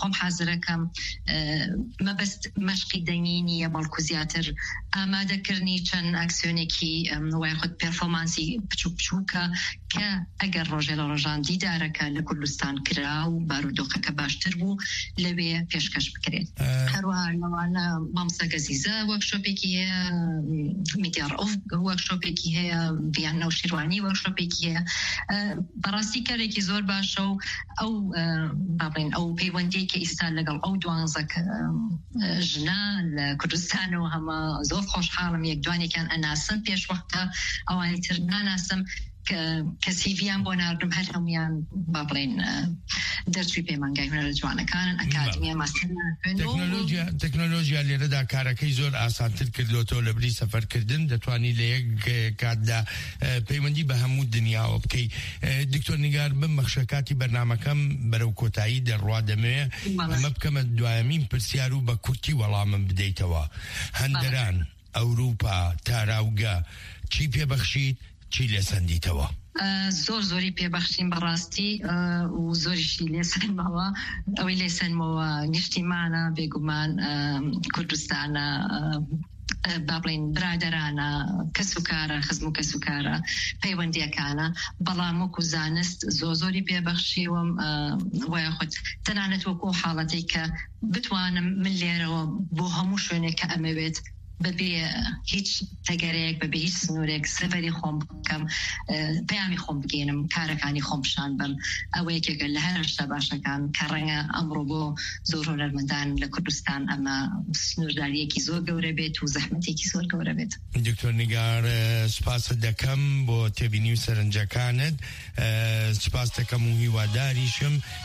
خۆم حازرەکەم مەبەست مەشقی دەنگینی بەڵکو زیاتر ئامادەکردنی چەند ئەکسیۆنێکی وای خۆت پێرفۆمانسی بچووکە کە ئەگەر ڕۆژێ لە ڕۆژان دیدارەکە لە کوردستان کرا و بارودۆخەکە باشتر بوو لەوێ پێشکەش بکرێت. هەروەها لەوانە مامۆستا گەزیزە وەرکشۆپێکی هەیە، میدیار ئۆف وەرکشۆپێکی هەیە، ڤیان نەوشیروانی وەرکشۆپێکی هەیە. بەڕاستی کارێکی زۆر باشە و ئەو پەیوەندیەکە ئێستا لەگەڵ ئەو 12 ژنە لە کوردستانەوە هەمە زۆر خۆشحاڵم یەکدوانێکیان ئەناسم پێشوەختە ئەوانی تر ناناسم کە سیڤیان بۆ ناردم هەر هەمویان با بڵێن دەرچوی پەیمانگای هونەرە جوانەکانن ئەکادمیە ماستەر تەکنۆلۆژیا لێرەدا کارەکەی زۆر ئاسانتر کردوەوە لە بری سەفەرکردن دەتوانی لە یەک کاتدا پەیوەندی بە هەموو دنیاوە بکەی. دکتۆر نیگار بم بەخشەکاتی بەرنامەکەم بەرەو کۆتایی دەڕوا دەمەوێت ئەمە بکەمە دوایەمین پرسیار و بە کورتی وەڵامم بدەیتەوە. هەندەران ئەوروپا تاراوگە چی پێبەخشیت چی لێسەندیتەوە؟ زۆری پێبەخشین بەڕاستی و زۆریشی لێسەنمەوە. ئەوەی لێسەنمەوە نیشتیمانە بێگومان کوردستانە با بڵێن برادەرانە کەس و کارە خزم و کەس و کارە پەیوەندیەکانە بەڵام وەکو زانست زۆری پێبەخشیوەم وایە خۆت تەنانەت وەکو حاڵەتی کە بتوانم من لێرەوە بۆ هەموو شوێنێک کە ئەمەوێت بەبێ هیچ تەگەرەیەک بەبێ هیچ سنوورێک سەفەری خۆم بکەم پەیامی خۆم بگێنم کارەکانی خۆم پیشان بم. ئەوە یەکێکە لە هەر شتە باشەکان کە ڕەنگە ئەمڕۆ بۆ زۆر هونەرمەندان لە کوردستان ئەمە سنوورداریەکی زۆر گەورە بێت و زەحمەتێکی زۆر گەورە بێت. دکتۆر نیگار سپاست دەکەم بۆ تێبینی و سەرنجەکانت، سپاس دەکەم و هیواداریشم